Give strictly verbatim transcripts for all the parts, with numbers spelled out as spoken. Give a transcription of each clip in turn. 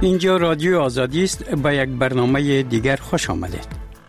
اینجا رادیو آزادی است. با یک برنامه دیگر خوش آمدید.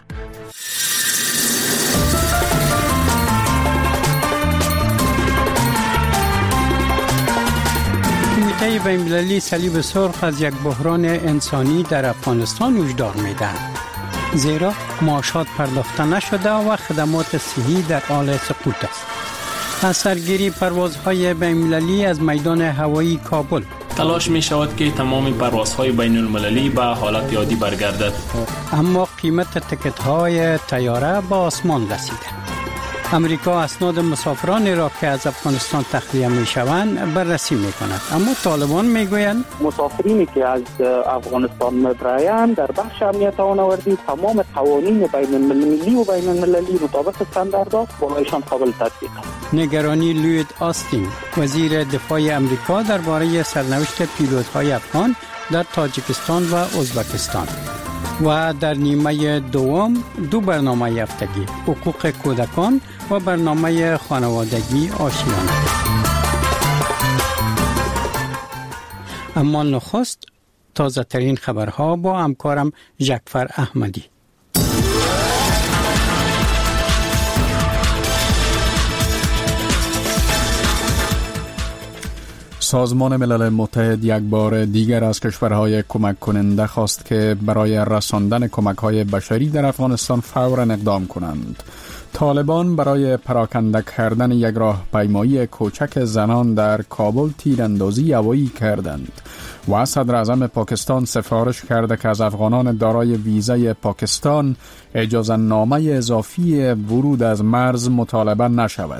کمیته بین‌المللی صلیب سرخ از یک بحران انسانی در افغانستان هشدار می‌دهد، زیرا معاشات پرداخته نشده و خدمات صحی در حال سقوط است. از سرگیری پروازهای بین‌المللی از میدان هوایی کابل تلاش می شود که تمام پروازهای بین المللی به حالت عادی برگردد، اما قیمت تکت های طیاره به آسمان رسیده. امریکا اسناد مسافران را که از افغانستان تخلیه می شوند بررسی می کند، اما طالبان می گویند مسافرینی که از افغانستان می برایند در بخش امنیت آنوردی تمام قوانین بین المللی و بین المللی مطابق استانداردها برایشان قابل تطبیق است. نگرانی لوید آستین وزیر دفاع امریکا درباره سرنوشت پیلوت‌های افغان در تاجیکستان و ازبکستان. و در نیمه دوم دو برنامه هفتگی، حقوق کودکان و برنامه خانوادگی آشیانه. اما نخست تازه ترین خبرها با همکارم جعفر احمدی. سازمان ملل متحد یک بار دیگر از کشورهای کمک کننده خواست که برای رساندن کمک‌های بشری در افغانستان فوراً اقدام کنند. طالبان برای پراکنده کردن یک راهپیمایی کوچک زنان در کابل تیراندازی هوایی کردند و صدر اعظم پاکستان سفارش کرده که از افغانان دارای ویزای پاکستان اجازه نامه اضافی ورود از مرز مطالبه نشود.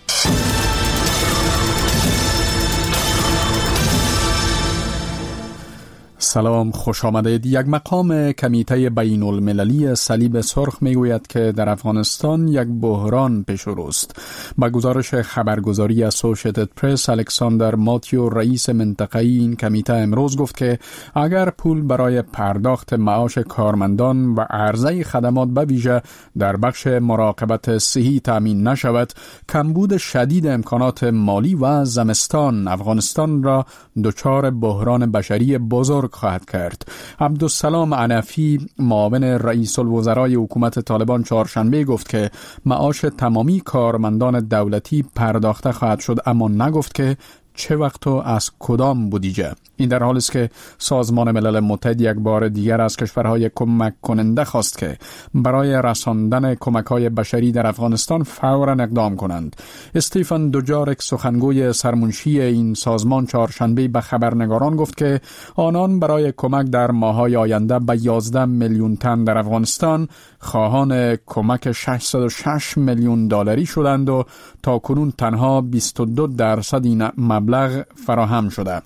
سلام، خوش آمدید. یک مقام کمیته بین المللی صلیب سرخ میگوید که در افغانستان یک بحران پیش رو است. با گزارش خبرگزاری اسوشییتد پرس، الکساندر ماتیو رئیس منطقه‌ای این کمیته امروز گفت که اگر پول برای پرداخت معاش کارمندان و عرضه خدمات به ویژه در بخش مراقبت صحی تامین نشود، کمبود شدید امکانات مالی و زمستان افغانستان را دچار بحران بشری بزرگ خواهد کرد. عبدالسلام عنفی معاون رئیس الوزرای حکومت طالبان چهارشنبه گفت که معاش تمامی کارمندان دولتی پرداخته خواهد شد، اما نگفت که چه وقت و از کدام بودجه. این در حالی است که سازمان ملل متحد یک بار دیگر از کشورهای کمک کننده خواست که برای رساندن کمک‌های بشری در افغانستان فوراً اقدام کنند. استیفن دوجارک سخنگوی سرمنشی این سازمان چهارشنبه به خبرنگاران گفت که آنان برای کمک در ماه‌های آینده به یازده میلیون تن در افغانستان خواهان کمک ششصد و شش میلیون دلاری شدند و تاکنون تنها بیست و دو درصد این مبلغ فراهم شده.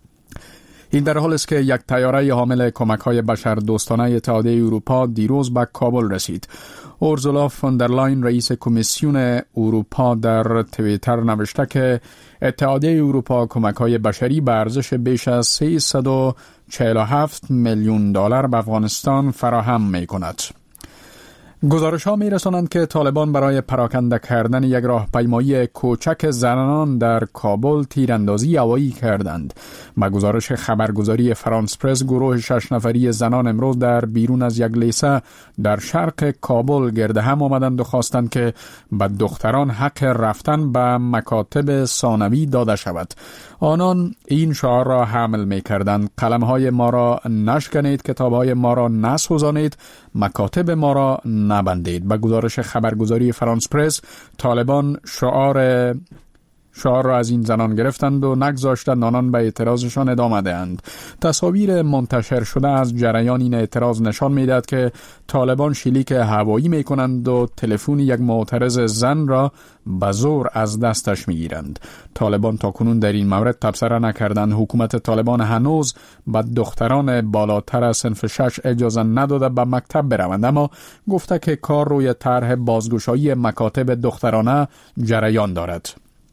این در حالی است که یک طیاره حامل کمک‌های بشردوستانه اتحادیه اروپا دیروز به کابل رسید. اورزولا فون در لاین رئیس کمیسیون اروپا در توییتر نوشته که اتحادیه اروپا کمک‌های بشری به ارزش بیش از سیصد و چهل و هفت میلیون دلار به افغانستان فراهم می‌کند. گزارش ها می رسانند که طالبان برای پراکنده کردن یک راهپیمایی کوچک زنان در کابل تیراندازی هوایی کردند. با گزارش خبرگزاری فرانس پرس، گروه شش نفری زنان امروز در بیرون از یک لیسه در شرق کابل گرد هم آمدند و خواستند که به دختران حق رفتن به مکاتب ثانوی داده شود. آنان این شعار را حمل می کردند: قلم‌های ما را نشکنید، کتاب‌های ما را نسوزانید، مکاتب ما را نبندید. به گزارش خبرگزاری فرانس پرس، طالبان شعار شعار را از این زنان گرفتند و نگذاشتند آنان به اعتراضشان ادامه دهند. تصاویر منتشر شده از جریان این اعتراض نشان می‌دهد که طالبان شلیک هوایی می‌کنند و تلفن یک معترض زن را به زور از دستش می‌گیرند. طالبان تاکنون در این مورد تبصره نکردند. حکومت طالبان هنوز به دختران بالاتر از صنف شش اجازه نداده به مکتب بروند، اما گفته که کار روی طرح بازگشایی مکاتب دخترانه جریان دارد.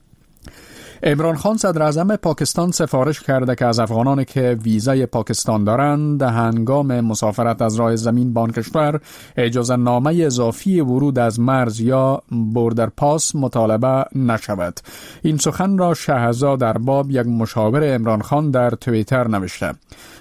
عمران خان صدر اعظم پاکستان سفارش کرده که از افغانانی که ویزای پاکستان دارند هنگام مسافرت از راه زمین به آن کشور اجازه نامه اضافی ورود از مرز یا بوردر پاس مطالبه نشود. این سخن را شهزاد ارباب، یک مشاور عمران خان، در توییتر نوشته.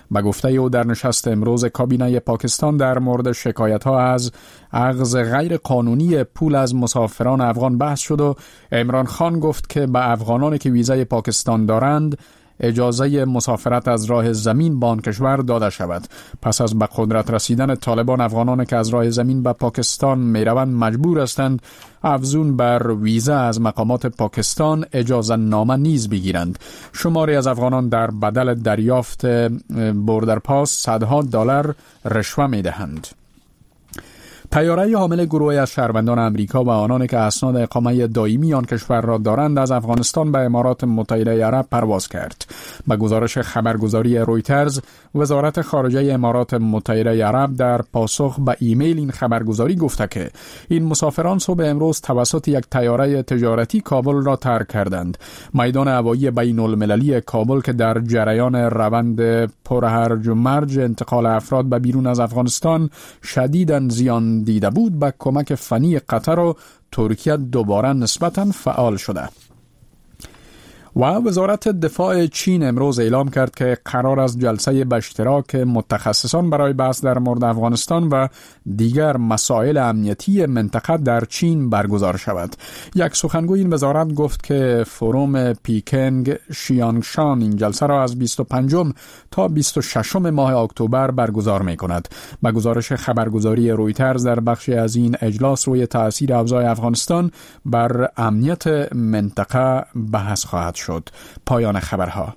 به گفته او در نشست امروز کابینه پاکستان در مورد شکایت‌ها از اخذ غیر قانونی پول از مسافران افغان بحث شد و عمران خان گفت که به افغانانی که ویزای پاکستان دارند اجازه مسافرت از راه زمین به آن کشور داده شود. پس از به قدرت رسیدن طالبان، افغانان که از راه زمین به پاکستان می روند مجبور هستند افزون بر ویزا از مقامات پاکستان اجازه نامه نیز بگیرند. شماری از افغانان در بدل دریافت بوردر پاس صدها دلار رشوه می دهند. طیاره حامل گروهی از شهروندان امریکا و آنانی که اسناد اقامه دائمی آن کشور را دارند از افغانستان به امارات متحده عرب پرواز کرد. به گزارش خبرگزاری رویترز، وزارت خارجه امارات متحده عرب در پاسخ به ایمیل این خبرگزاری گفته که این مسافران صبح امروز توسط یک طیاره تجارتی کابل را ترک کردند. میدان هوایی بین المللی کابل که در جریان روند پرهرج و مرج انتقال افراد به بیرون از افغانستان شدیداً زیان دیده بود، با کمک فنی قطر و ترکیه دوباره نسبتاً فعال شده. و وزارت دفاع چین امروز اعلام کرد که قرار است جلسه به اشتراک متخصصان برای بحث در مورد افغانستان و دیگر مسائل امنیتی منطقه در چین برگزار شود. یک سخنگوی این وزارت گفت که فروم پیکنگ شیانگشان این جلسه را از بیست و پنجم تا بیست و ششم ماه اکتبر برگزار می کند. به گزارش خبرگزاری رویترز، در بخشی از این اجلاس روی تأثیر افزای افغانستان بر امنیت منطقه بحث خواهد شد. شد. پایان خبرها.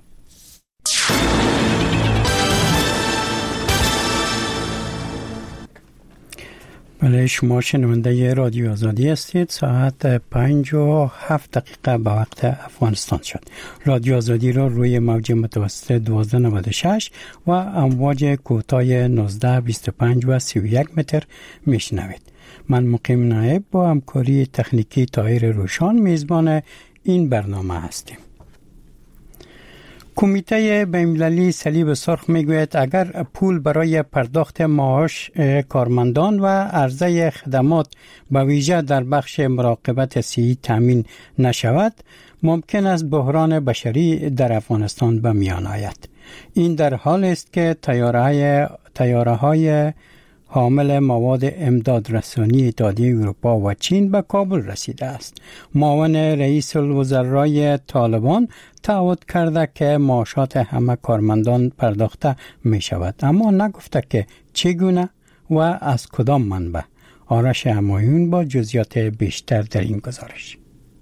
بله، شما شنونده رادیو آزادی هستید. ساعت پنج و هفت دقیقه به وقت افغانستان شد. رادیو آزادی را روی موج متوسط دوازده نود و شش و امواج کوتاه نوزده بیست و پنج و سی و یک متر میشنوید. من مقیم نایب با همکاری تکنیکی طاهر روشان میزبان این برنامه هستیم. کمیته بین‌المللی صلیب سرخ میگوید اگر پول برای پرداخت معاش کارمندان و عرضه خدمات به ویژه در بخش مراقبت صحی تامین نشود، ممکن است بحران بشری در افغانستان به میان آید. این در حال است که طیاره‌های طیاره‌های حامل مواد امداد رسانی اتحادیه اروپا و چین به کابل رسیده است. معاون رئیس الوزرای طالبان تعهد کرده که معاشات همه کارمندان پرداخته می شود، اما نگفته که چگونه و از کدام منبع. آرش همایون با جزئیات بیشتر در این گزارش.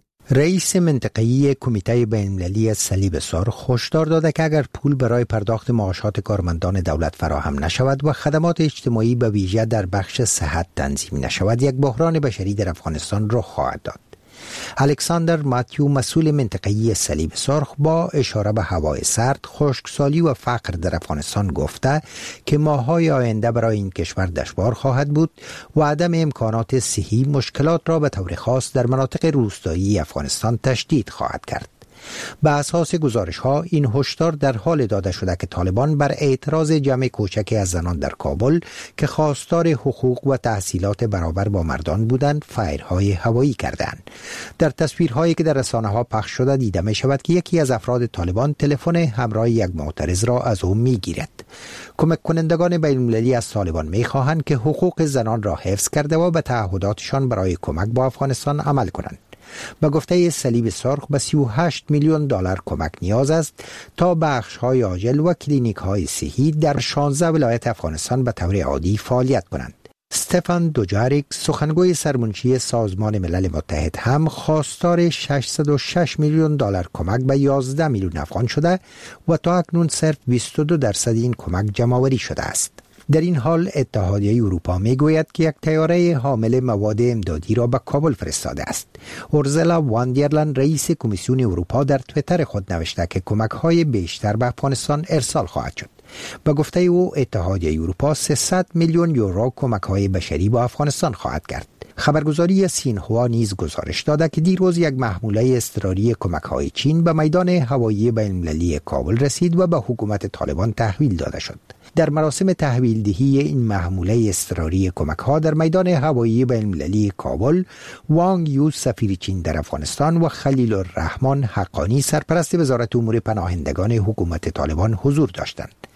رئیس منطقه‌ای کمیته بین‌المللی صلیب سرخ هشدار داده که اگر پول برای پرداخت معاشات کارمندان دولت فراهم نشود و خدمات اجتماعی به ویژه در بخش صحت تنظیم نشود، یک بحران بشری در افغانستان رخ خواهد داد. الکساندر ماتیو، مسئول منطقه‌ای صلیب سرخ، با اشاره به هوای سرد، خشکسالی و فقر در افغانستان گفته که ماه‌های آینده برای این کشور دشوار خواهد بود و عدم امکانات صحی مشکلات را به طور خاص در مناطق روستایی افغانستان تشدید خواهد کرد. به اساس گزارش ها این هشدار در حال داده شده که طالبان بر اعتراض جمع کوچکی از زنان در کابل که خواستار حقوق و تحصیلات برابر با مردان بودند فایرهای هوایی کردند. در تصویرهایی که در رسانه ها پخش شده دیده می شود که یکی از افراد طالبان تلفن همراه یک معترض را از او می گیرد. کمک کنندگان بین المللی از طالبان می خواهند که حقوق زنان را حفظ کرده و به تعهداتشان برای کمک با افغانستان عمل کنند. به گفته صلیب سرخ به سی و هشت میلیون دلار کمک نیاز است تا بخش‌های عاجل و کلینیک‌های صحی در شانزده ولایت افغانستان به طور عادی فعالیت کنند. استفان دوجاریک، سخنگوی سرمنشی سازمان ملل متحد، هم خواستار ششصد و شش میلیون دلار کمک به یازده میلیون افغان شده و تا اکنون صرف بیست و دو درصد این کمک جمع‌آوری شده است. در این حال اتحادیه اروپا میگوید که یک طیاره حامل مواد امدادی را به کابل فرستاده است. اورزلا واندرلند، رئیس کمیسیون اروپا، در توییتر خود نوشته که کمک‌های بیشتر به افغانستان ارسال خواهد شد. به گفته او اتحادیه اروپا سیصد میلیون یورو کمک‌های بشری به افغانستان خواهد کرد. خبرگزاری سینهوا نیز گزارش داده که دیروز یک محموله اضطراری کمک‌های چین به میدان هوایی بین‌المللی کابل رسید و به حکومت طالبان تحویل داده شد. در مراسم تحویل دهی این محموله اضطراری کمک‌ها در میدان هوایی بین‌المللی کابل، وانگ یو، سفیر چین در افغانستان، و خلیل الرحمن حقانی، سرپرست وزارت امور پناهندگان حکومت طالبان، حضور داشتند.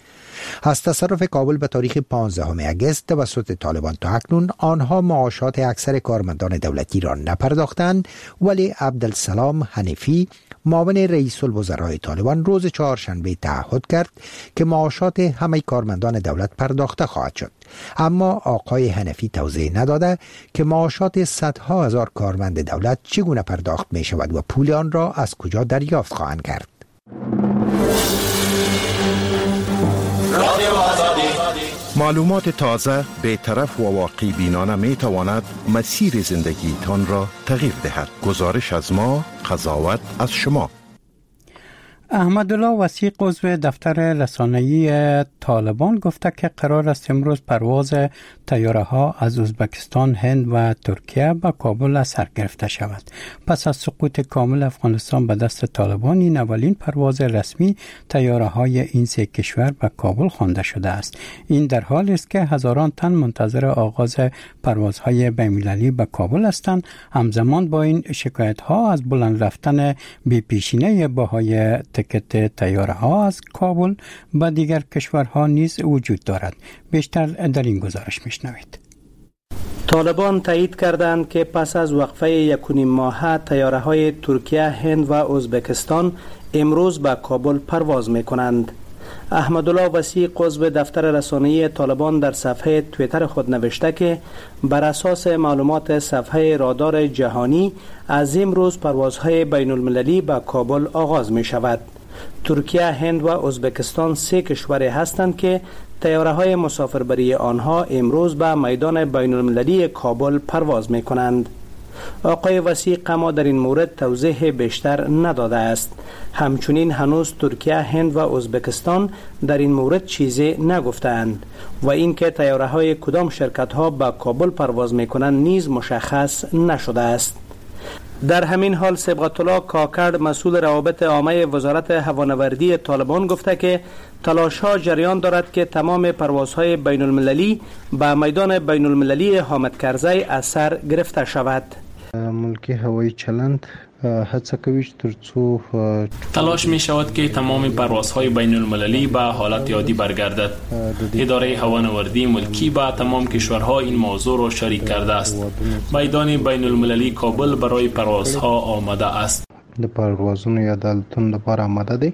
از تصرف کابل به تاریخ پانزدهم اگست توسط طالبان تا اکنون آنها معاشات اکثر کارمندان دولتی را نپرداختند، ولی عبدالسلام حنیفی معاون رئیس الوزراء طالبان روز چهارشنبه تعهد کرد که معاشات همه کارمندان دولت پرداخته خواهد شد. اما آقای حنفی توضیح نداده که معاشات صدها هزار کارمند دولت چگونه پرداخت می شود و پول آن را از کجا دریافت خواهند کرد. معلومات تازه، بی‌طرف و واقعی بینانه می تواند مسیر زندگی تان را تغییر دهد. گزارش از ما، قضاوت از شما. احمدالله وسیق عضو دفتر رسانه‌ای طالبان گفته که قرار است امروز پرواز طیاره ها از ازبکستان، هند و ترکیه به کابل از سر گرفته شود. پس از سقوط کامل افغانستان به دست طالبان، این اولین پرواز رسمی طیاره های این سه کشور به کابل خوانده شده است. این در حالی است که هزاران تن منتظر آغاز پروازهای بین‌المللی به کابل هستند. همزمان با این شکایت ها از بلند رفتن بی پیشینه بهای تکت طیاره ها از کابل به دیگر کشورها نیز وجود دارد. بیشتر در این گزارش میشنوید. طالبان تایید کردند که پس از وقفه یک و نیم ماهه طیاره های ترکیه، هند و ازبکستان امروز به کابل پرواز می کنند. احمدالله وسیق عضو دفتر رسانه‌ای طالبان در صفحه توییتر خود نوشته که بر اساس معلومات صفحه رادار جهانی از امروز پروازهای بین المللی به کابل آغاز می شود. ترکیه، هند و ازبکستان سه کشوری هستند که طیاره های مسافربری آنها امروز به میدان بین المللی کابل پرواز می کنند. آقای وسیق اما در این مورد توضیح بیشتر نداده است. همچنین هنوز ترکیه، هند و ازبکستان در این مورد چیزی نگفتند و اینکه طیاره های کدام شرکت ها به کابل پرواز می کنند نیز مشخص نشده است. در همین حال صبغت الله کاکر، مسئول روابط عامه وزارت هوانوردی طالبان گفته که تلاش ها جریان دارد که تمام پروازهای بین المللی به میدان بین المللی حامد کرزی از سر گرفته شود. ملکی هوایی چلند حدث کویش ترڅو تلاش می شود که تمام پروازهای بین المللی به حالت عادی برگردد. اداره هوانوردی ملکی با تمام کشورها این موضوع را شریک کرده است. میدان بین المللی کابل برای پروازها آماده است. د پروازونو یا دالتون لپاره آماده دی.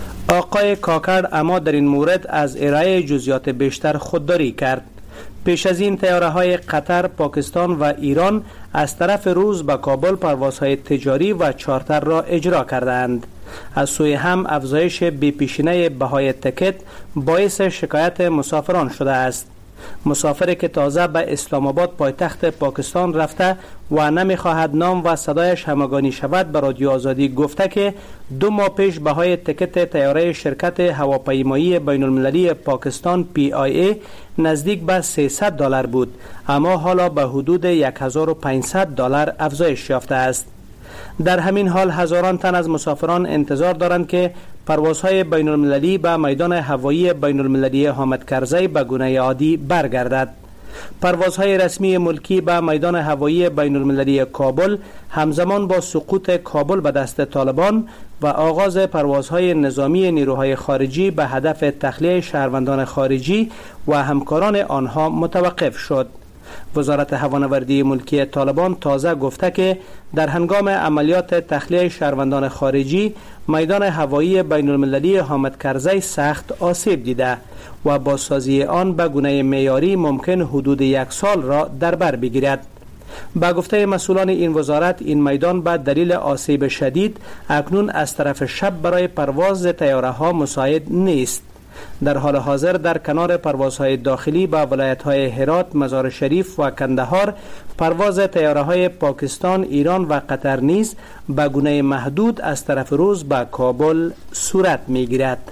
آقای کاکر اما در این مورد از ارائه جزئیات بیشتر خودداری کرد. پیش از این طیاره های قطر، پاکستان و ایران از طرف روس به کابل پروازهای تجاری و چارتر را اجرا کردند. از سوی هم افزایش بی پیشینه بهای تکت باعث شکایت مسافران شده است. مسافری که تازه به اسلام آباد پایتخت پاکستان رفته و نمیخواهد نام و صدایش همگانی شود به رادیو آزادی گفته که دو ماه پیش بهای تکت طیاره شرکت هواپیمایی بین المللی پاکستان پی آی ای نزدیک به سیصد دلار بود، اما حالا به حدود هزار و پانصد دلار افزایش یافته است. در همین حال هزاران تن از مسافران انتظار دارند که پروازهای بین المللی به میدان هوایی بین المللی حامد کرزی به گونه عادی برگردد. پروازهای رسمی ملکی به میدان هوایی بین المللی کابل همزمان با سقوط کابل به دست طالبان و آغاز پروازهای نظامی نیروهای خارجی به هدف تخلیه شهروندان خارجی و همکاران آنها متوقف شد. وزارت هوانوردی ملکی طالبان تازه گفته که در هنگام عملیات تخلیه شهروندان خارجی میدان هوایی بین المللی حامد کرزی سخت آسیب دیده و بازسازی آن به گونه معیاری ممکن حدود یک سال را در بر بگیرد. با گفته مسئولان این وزارت، این میدان به دلیل آسیب شدید اکنون از طرف شب برای پرواز طیاره ها مساعد نیست. در حال حاضر در کنار پروازهای داخلی به ولایت‌های هرات، مزار شریف و کندهار، پرواز طیاره‌های پاکستان، ایران و قطر نیز به گونه محدود از طرف روس به کابل صورت می‌گیرد.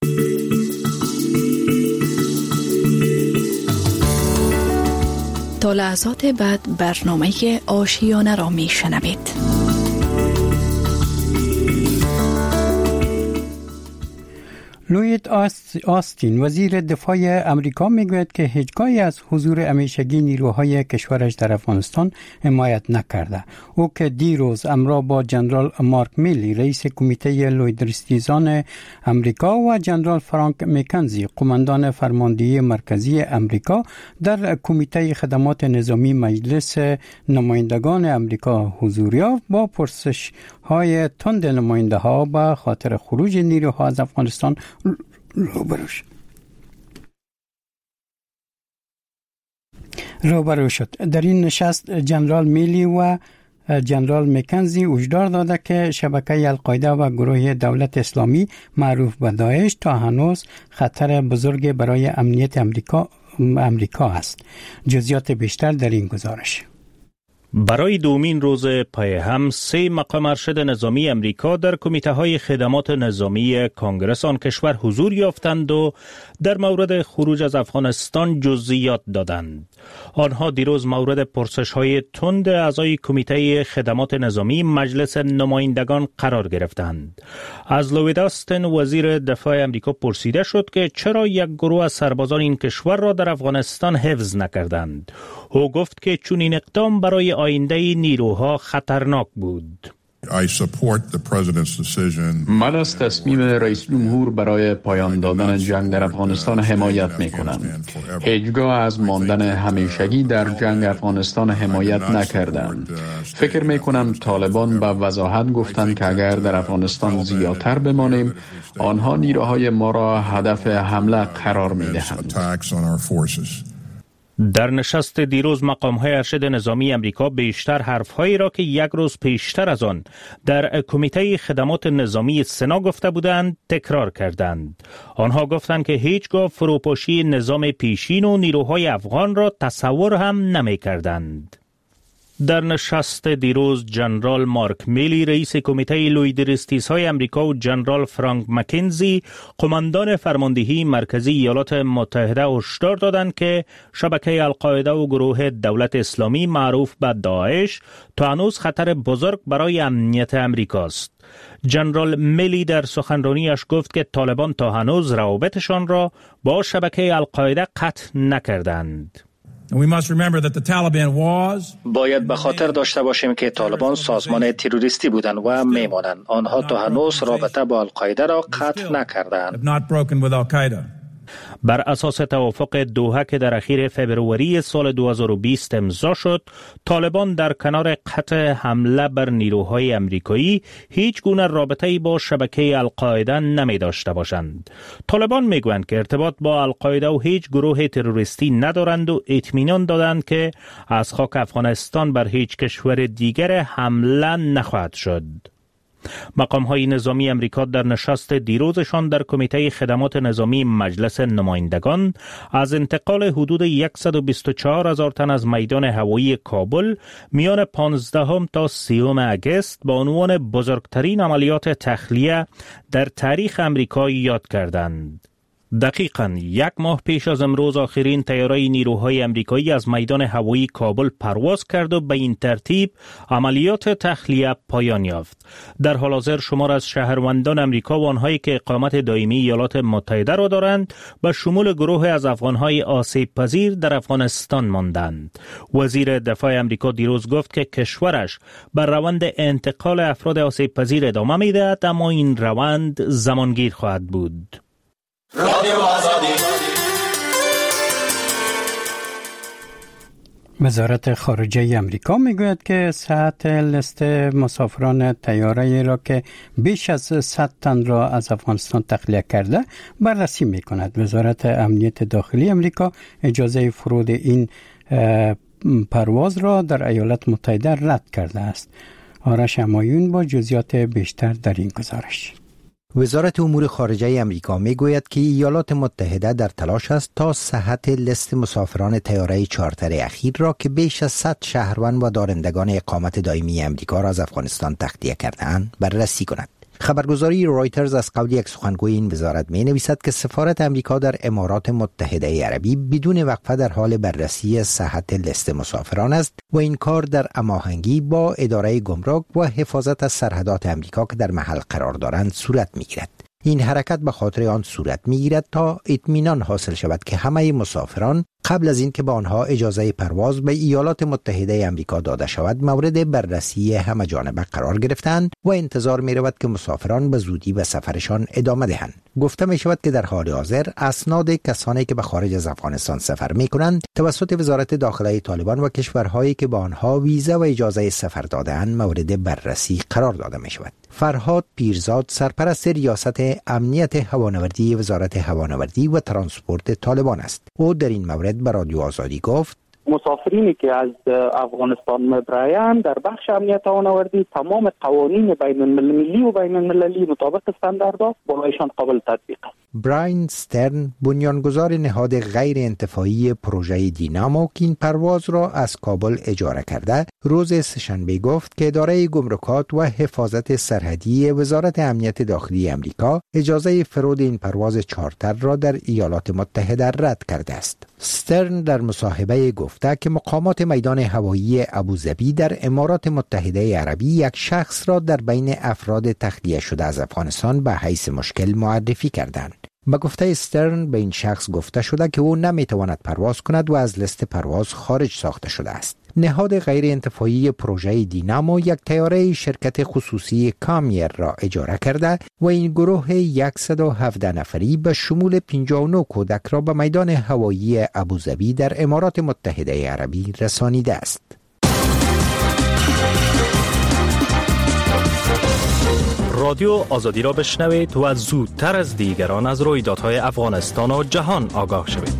تا لحظات بعد برنامه آشیانه را میشنوید. لوید آستین وزیر دفاع امریکا میگوید که هیچگاهی از حضور همیشگی نیروهای کشورش در افغانستان حمایت نکرده. او که دیروز همراه با جنرال مارک میلی رئیس کمیته لویدرستیزان امریکا و جنرال فرانک مکنزی قماندان فرماندهی مرکزی امریکا در کمیته خدمات نظامی مجلس نمایندگان امریکا حضور یافت، با پرسش های تند نماینده ها به خاطر خروج نیروها از افغانستان روبرو شد. روبرو شد. در این نشست جنرال میلی و جنرال مکنزی هشدار داده که شبکه القاعده و گروه دولت اسلامی معروف به داعش تا هنوز خطر بزرگ برای امنیت امریکا امریکا است. جزئیات بیشتر در این گزارش. برای دومین روز پای هم سه مقام ارشد نظامی امریکا در کمیته های خدمات نظامی کانگرس آن کشور حضور یافتند و در مورد خروج از افغانستان جزئیات دادند. آنها دیروز مورد پرسش های تند اعضای کمیته خدمات نظامی مجلس نمایندگان قرار گرفتند. از لوید آستین وزیر دفاع امریکا پرسیده شد که چرا یک گروه از سربازان این کشور را در افغانستان حفظ نکردند. او گفت که چون این اقدام برای آینده نیروها خطرناک بود. من از تصمیم رئیس جمهور برای پایان دادن جنگ در افغانستان حمایت می کنم. هیچگاه از ماندن همیشگی در جنگ افغانستان حمایت نکردند. فکر می کنم طالبان به وضاحت گفتند که اگر در افغانستان زیادتر بمانیم، آنها نیروهای ما را هدف حمله قرار می دهند. در نشست دیروز مقام‌های ارشد نظامی امریکا بیشتر حرف‌هایی را که یک روز پیشتر از آن در کمیته خدمات نظامی سنا گفته بودند تکرار کردند. آنها گفتند که هیچگاه فروپاشی نظام پیشین و نیروهای افغان را تصور هم نمی‌کردند. در نشست دیروز جنرال مارک میلی رئیس کمیته لویدرستیزهای امریکا و جنرال فرانک مکنزی قماندان فرماندهی مرکزی ایالات متحده هشدار دادند که شبکه القاعده و گروه دولت اسلامی معروف به داعش تا هنوز خطر بزرگ برای امنیت امریکاست. جنرال میلی در سخنرانیش گفت که طالبان تا هنوز روابطشان را با شبکه القاعده قطع نکردند. باید به خاطر داشته باشیم که طالبان سازمان تروریستی بودند و میمانند. آنها تا هنوز رابطه با القاعده را قطع نکردند. بر اساس توافق دوحه که در اخیر فبروری سال دو هزار و بیست امضا شد، طالبان در کنار قطع حمله بر نیروهای امریکایی هیچ گونه رابطه‌ای با شبکه القاعده نمی داشته باشند. طالبان میگویند که ارتباط با القاعده و هیچ گروه تروریستی ندارند و اطمینان دادند که از خاک افغانستان بر هیچ کشور دیگر حمله نخواهد شد. مقام‌های نظامی امریکا در نشست دیروزشان در کمیته خدمات نظامی مجلس نمایندگان از انتقال حدود صد و بیست و چهار هزار تن از میدان هوایی کابل میان پانزدهم تا سیوم اگست با عنوان بزرگترین عملیات تخلیه در تاریخ امریکا یاد کردند. دقیقاً یک ماه پیش از امروز آخرین طیاره نیروهای امریکایی از میدان هوایی کابل پرواز کرد و به این ترتیب عملیات تخلیه پایان یافت. در حال حاضر شمار از شهروندان امریکا و آنهایی که اقامت دائمی ایالات متحده را دارند به شمول گروه از افغانهای آسیب پذیر در افغانستان ماندند. وزیر دفاع امریکا دیروز گفت که کشورش بر روند انتقال افراد آسیب پذیر ادامه می‌دهد، اما این روند زمانگیر خواهد بود. وزارت خارجه امریکا میگوید که صحت لیست مسافران طیاره را که بیش از صد تن را از افغانستان تخلیه کرده بررسی میکند. وزارت امنیت داخلی امریکا اجازه فرود این پرواز را در ایالات متحده رد کرده است. آرش همایون با جزئیات بیشتر در این گزارش. وزارت امور خارجه امریکا میگوید که ایالات متحده در تلاش است تا صحت لیست مسافران طیاره چارتر اخیر را که بیش از صد شهروند و دارندگان اقامت دائمی امریکا را از افغانستان تخلیه کرده‌اند بررسی کند. خبرگزاری رویترز از قول یک سخنگوی این وزارت می نویسد که سفارت امریکا در امارات متحده عربی بدون وقفه در حال بررسی صحت لیست مسافران است و این کار در هماهنگی با اداره گمرک و حفاظت از سرحدات امریکا که در محل قرار دارند صورت می گیرد. این حرکت به خاطر آن صورت می‌گیرد تا اطمینان حاصل شود که همه مسافران قبل از اینکه به آنها اجازه پرواز به ایالات متحده آمریکا داده شود مورد بررسی همه جانبه قرار گرفتند و انتظار می رود که مسافران به زودی به سفرشان ادامه دهند. گفته می شود که در حال حاضر اسناد کسانی که به خارج از افغانستان سفر می کنند توسط وزارت داخله طالبان و کشورهایی که به آنها ویزا و اجازه سفر داده‌اند مورد بررسی قرار داده می شود. فرهاد پیرزاد سرپرست ریاست امنیت هوانوردی وزارت هوانوردی و ترانسپورت طالبان است. او در این مورد به رادیو آزادی گفت: مسافرینی که از افغانستان می‌برایند در بخش امنیت هوانوردی تمام قوانین بین المللی و بین المللی مطابق استانداردها برایشان قابل تطبیق است. براین استرن بنیانگذار نهاد غیر انتفاعی پروژه دینامو که این پرواز را از کابل اجاره کرده روز سه‌شنبه گفت که اداره گمرکات و حفاظت سرحدی وزارت امنیت داخلی آمریکا اجازه فرود این پرواز چارتر را در ایالات متحده رد کرده است. استرن در مصاحبه گفته که مقامات میدان هوایی ابوظبی در امارات متحده عربی یک شخص را در بین افراد تخلیه شده از افغانستان به حیث مشکل معرفی کردند. به گفته استرن به این شخص گفته شده که او نمیتواند پرواز کند و از لیست پرواز خارج ساخته شده است. نهاد غیر انتفاعی پروژه دینامو یک طیاره شرکت خصوصی کامیر را اجاره کرده و این گروه صد و هفده نفری به شمول پنجاه و نه کودک را به میدان هوایی ابوظبی در امارات متحده عربی رسانیده است. رادیو آزادی را بشنوید و زودتر از دیگران از رویدادهای افغانستان و جهان آگاه شوید.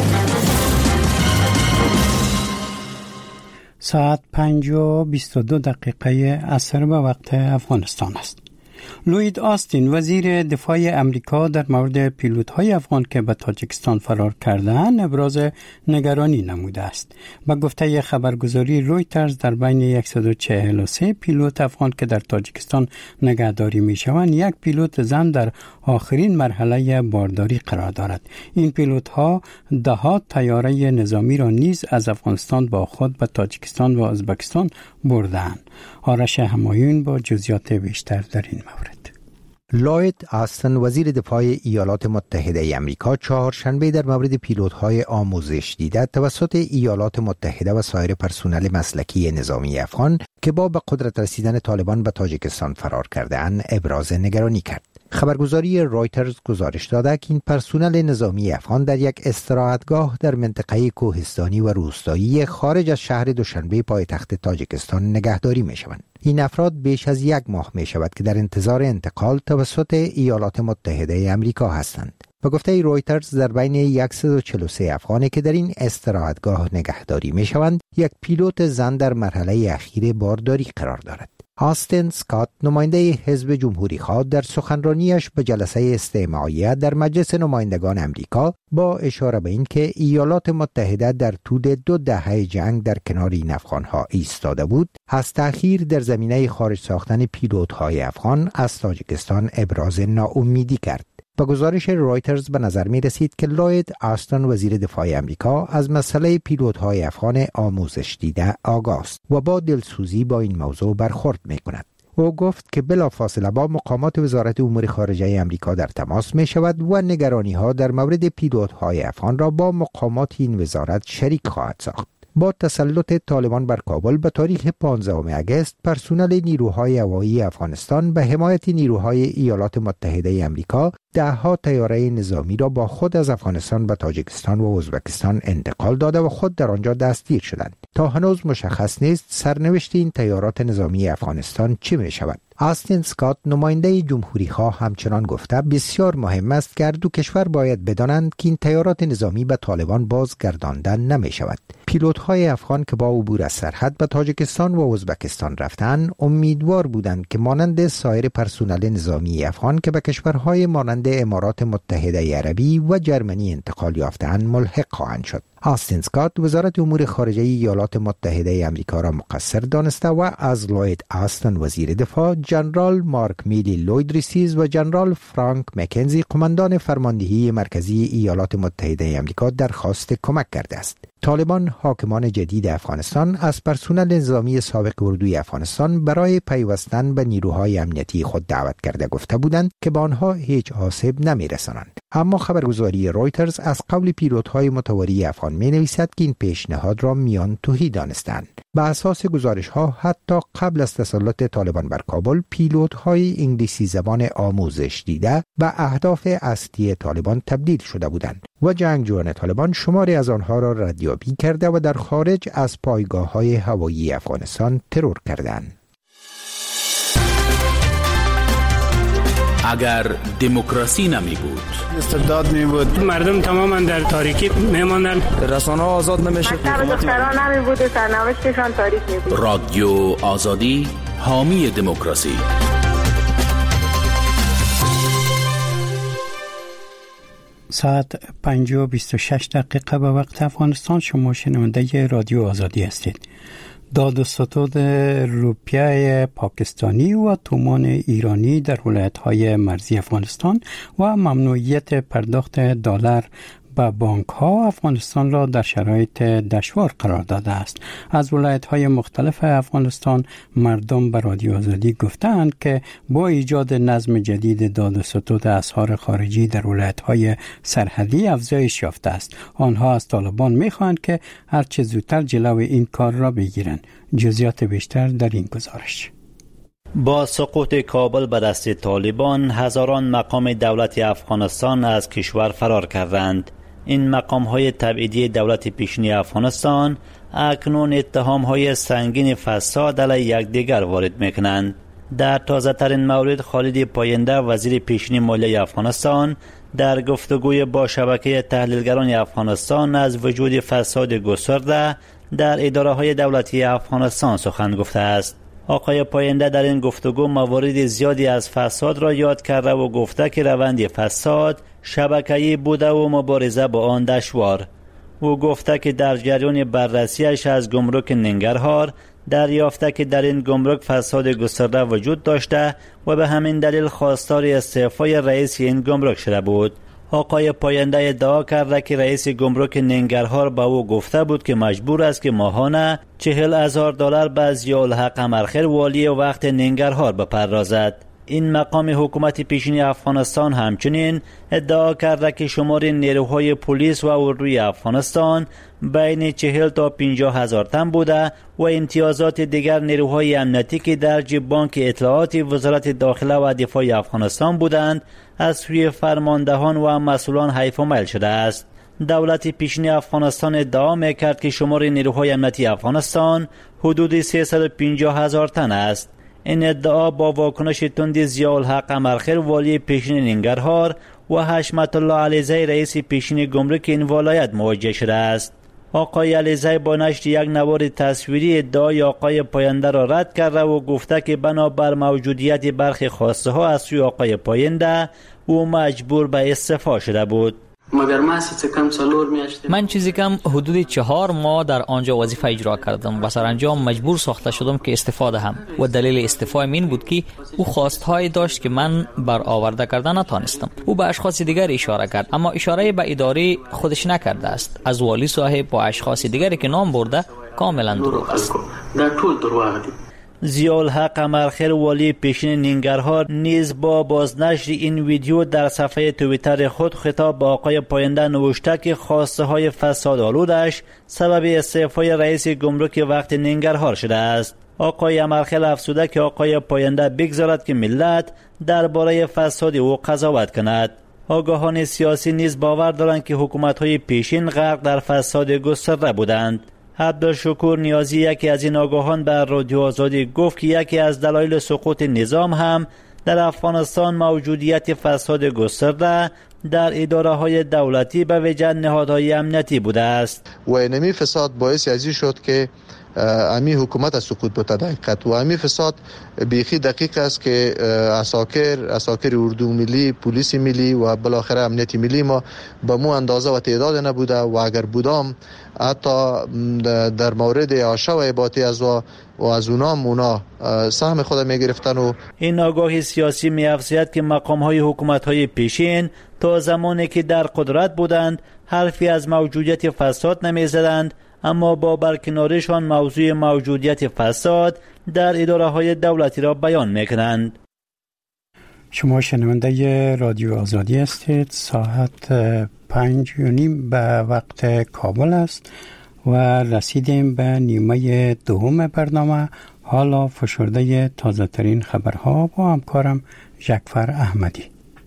ساعت پنج و بیست و دو دقیقه عصر به وقت افغانستان است. لوید آستین وزیر دفاع امریکا در مورد پیلوت‌های افغان که به تاجیکستان فرار کردند ابراز نگرانی نموده است. با گفته خبرگزاری رویترز در بین صد و چهل و سه پیلوت افغان که در تاجیکستان نگهداری می‌شوند یک پیلوت زن در آخرین مرحله بارداری قرار دارد. این پیلوت‌ها ده‌ها طیاره نظامی را نیز از افغانستان با خود به تاجیکستان و ازبکستان بردند. آرش همایون با جزئیات بیشتر در این مورد. لوید آستن وزیر دفاع ایالات متحده آمریکا چهارشنبه در مورد پیلوت‌های آموزش دیده توسط ایالات متحده و سایر پرسنل مسلکی نظامی افغان که با به قدرت رسیدن طالبان به تاجیکستان فرار کرده‌اند ابراز نگرانی کرد. خبرگزاری رویترز گزارش داده که این پرسنل نظامی افغان در یک استراحتگاه در منطقه کوهستانی و روستایی خارج از شهر دوشنبه پایتخت تاجیکستان نگهداری می‌شوند. این افراد بیش از یک ماه می شود که در انتظار انتقال توسط ایالات متحده آمریکا هستند. به گفته رویترز در بین صد و چهل و سه افغانی که در این استراحتگاه نگهداری می شوند یک پیلوت زن در مرحله اخیر بارداری قرار دارد. آستین سکات نماینده حزب جمهوری خواه در سخنرانیش به جلسه استماعیه در مجلس نمایندگان آمریکا با اشاره به این که ایالات متحده در طول دو دهه جنگ در کنار این افغانها ایستاده بود از تأخیر در زمینه خارج ساختن پیلوت‌های افغان از تاجیکستان ابراز ناامیدی کرد. با گزارش رویترز به نظر می رسید که لوید آستن وزیر دفاع آمریکا از مسئله پیلوت‌های افغان آموزش دیده آگاه است و با دلسوزی با این موضوع برخورد می کند. او گفت که بلافاصله با مقامات وزارت امور خارجه آمریکا در تماس می شود و نگرانی‌ها در مورد پیلوت‌های افغان را با مقامات این وزارت شریک خواهد ساخت. با تسلط طالبان بر کابل به تاریخ پانزدهم آگوست پرسنل نیروهای هوایی افغانستان به حمایت نیروهای ایالات متحده آمریکا ده‌ها طیاره نظامی را با خود از افغانستان به تاجیکستان و ازبکستان انتقال داده و خود در آنجا دستگیر شدند. تا هنوز مشخص نیست سرنوشت این طیارات نظامی افغانستان چه می شود. آستین سکات نماینده جمهوری خواه همچنان گفته بسیار مهم است که هر دو کشور باید بدانند که این طیارات نظامی به طالبان بازگردانده نمی شود. پیلوت‌های افغان که با عبور از سرحد به تاجیکستان و ازبکستان رفتند امیدوار بودند که مانند سایر پرسنل نظامی افغان که به کشورهای مانند امارات متحده عربی و جرمنی انتقال یافته‌اند ملحق خواهند شد. آستین سکات وزارت امور خارجه ایالات متحده آمریکا را مقصر دانسته و از لوید آستن وزیر دفاع، جنرال مارک میلی لوید ریسیز و جنرال فرانک مکنزی قماندان فرماندهی مرکزی ایالات متحده آمریکا درخواست کمک کرده است. طالبان حاکمان جدید افغانستان از پرسنل نظامی سابق اردوی افغانستان برای پیوستن به نیروهای امنیتی خود دعوت کرده گفته بودند که به آنها هیچ آسیب نمی‌رسانند. اما خبرگزاری رویترز از قول پیلوت‌های متواری افغان می‌نویسد که این پیشنهاد را میان توهی دانستند. به اساس گزارش‌ها حتی قبل از تسلط طالبان بر کابل، پیلوت‌های انگلیسی زبان آموزش دیده و اهداف اصلی طالبان تبدیل شده بودند و جنگجویان طالبان شماری از آنها را ردیابی کرده و در خارج از پایگاه‌های هوایی افغانستان ترور کردند. اگر دموکراسی نمی بود، استبداد می بود، مردم تماما در تاریکی می ماندند، رسانه ها آزاد نمی شد، دختران نمی بود و سرنوشتشان تاریک می بود. رادیو آزادی حامی دموکراسی. ساعت پنج و بیست و شش دقیقه به وقت افغانستان. شما شنونده رادیو آزادی هستید. داد و ستد روپیه پاکستانی و تومان ایرانی در ولایت‌های مرزی افغانستان و ممنوعیت پرداخت دلار به بانک ها افغانستان را در شرایط دشوار قرار داده است. از ولایت‌های مختلف افغانستان مردم به رادیو آزادی گفتند که با ایجاد نظم جدید داد و ستد اسعار خارجی در ولایت‌های سرحدی افزایش یافته است. آنها از طالبان می‌خواهند که هرچه زودتر جلو این کار را بگیرند. جزئیات بیشتر در این گزارش. با سقوط کابل به دست طالبان، هزاران مقام دولت افغانستان از کشور فرار کردند. این مقام‌های تبعیدی دولت پیشین افغانستان اکنون اتهام‌های سنگین فساد علیه یکدیگر وارد می‌کنند. در تازه‌ترین مورد، خالد پاینده وزیر پیشین مالیه افغانستان در گفتگوی با شبکه تحلیلگران افغانستان از وجود فساد گسترده در اداره‌های دولتی افغانستان سخن گفته است. آقای پاینده در این گفتگو موارد زیادی از فساد را یاد کرده و گفته که روند فساد شبکه‌ای بوده و مبارزه با آن دشوار. او گفته که در جریان بررسیش از گمرک ننگرهار دریافته که در این گمرک فساد گسترده وجود داشته و به همین دلیل خواستار استعفای رئیس این گمرک شده بود. آقای پاینده ادعا کرده که رئیس گمرک ننگرهار به او گفته بود که مجبور است که ماهانه چهل هزار دلار به ضیاءالحق قمرخیل والی وقت ننگرهار بپردازد. این مقام حکومت پیشین افغانستان همچنین ادعا کرده که شمار نیروهای پلیس و اردوی افغانستان بین چهل تا پنجاه هزار تن بوده و امتیازات دیگر نیروهای امنیتی که در جیب بانک اطلاعات وزارت داخله و دفاع افغانستان بودند از سوی فرماندهان و مسئولان حیف و میل شده است. دولت پیشین افغانستان ادعا میکرد که شمار نیروهای امنیتی افغانستان حدود سیصد و پنجاه هزار تن است. این ادعا با واکنش تند ضیاءالحق قمرخیل والی پیشین ننگرهار و حشمت الله علیزی رئیس پیشین گمرک این ولایت مواجه شده است. آقای علیزی با نشر یک نوار تصویری ادعای آقای پاینده را رد کرده و گفته که بنابر موجودیت برخی خواسته ها از سوی آقای پاینده او مجبور به استعفا شده بود. من چیزی کم حدود چهار ماه در آنجا وظیفه اجرا کردم و سرانجام مجبور ساخته شدم که استعفا دهم و دلیل استعفای من بود که او خواستهایی داشت که من برآورده کردن نتانستم. او به اشخاص دیگر اشاره کرد اما اشاره به اداره خودش نکرده است. از والی صاحب و اشخاص دیگری که نام برده کاملا دروغ است. ضیاءالحق قمرخیل والی پیشین ننگرهار نیز با بازنشر این ویدیو در صفحه توییتر خود خطاب به آقای پاینده نوشته که خواسته های فساد آلودش سبب استعفای رئیس گمرک وقت ننگرهار شده است. آقای قمرخیل افزوده که آقای پاینده بگذارد که ملت درباره فساد او قضاوت کند. آگاهان سیاسی نیز باور دارند که حکومت‌های پیشین غرق در فساد گسترده بودند. عبدالشکور نیازی یکی از این آگاهان بر رادیو آزادی گفت که یکی از دلایل سقوط نظام هم در افغانستان موجودیت فساد گسترده در اداره‌های دولتی به ویژه نهادهای امنیتی بوده است. و اینمی فساد باعث ازی شد که امی حکومت سقوط بوده در حقیقت و امی فساد بیخی دقیق است که اساکر اساکر اردو ملی، پلیس ملی و بالاخره امنیت ملی ما به مو اندازه و تعداد نبوده و اگر بودم حتی در مورد آشا و عباطی از و و از اونا مونا سهم خود می گرفتن. و این آگاهی سیاسی می افزاید که مقام های حکومت های پیشین تا زمانی که در قدرت بودند حرفی از موجودیت فساد نمی زدند، اما با برکناریشان موضوع موجودیت فساد در اداره های دولتی را بیان می کنند. شما شنونده رادیو آزادی هستید. ساعت پنج و نیم به وقت کابل است و رسیدیم به نیمه دوم برنامه. حالا فشرده تازه ترین خبرها با همکارم جعفر احمدی.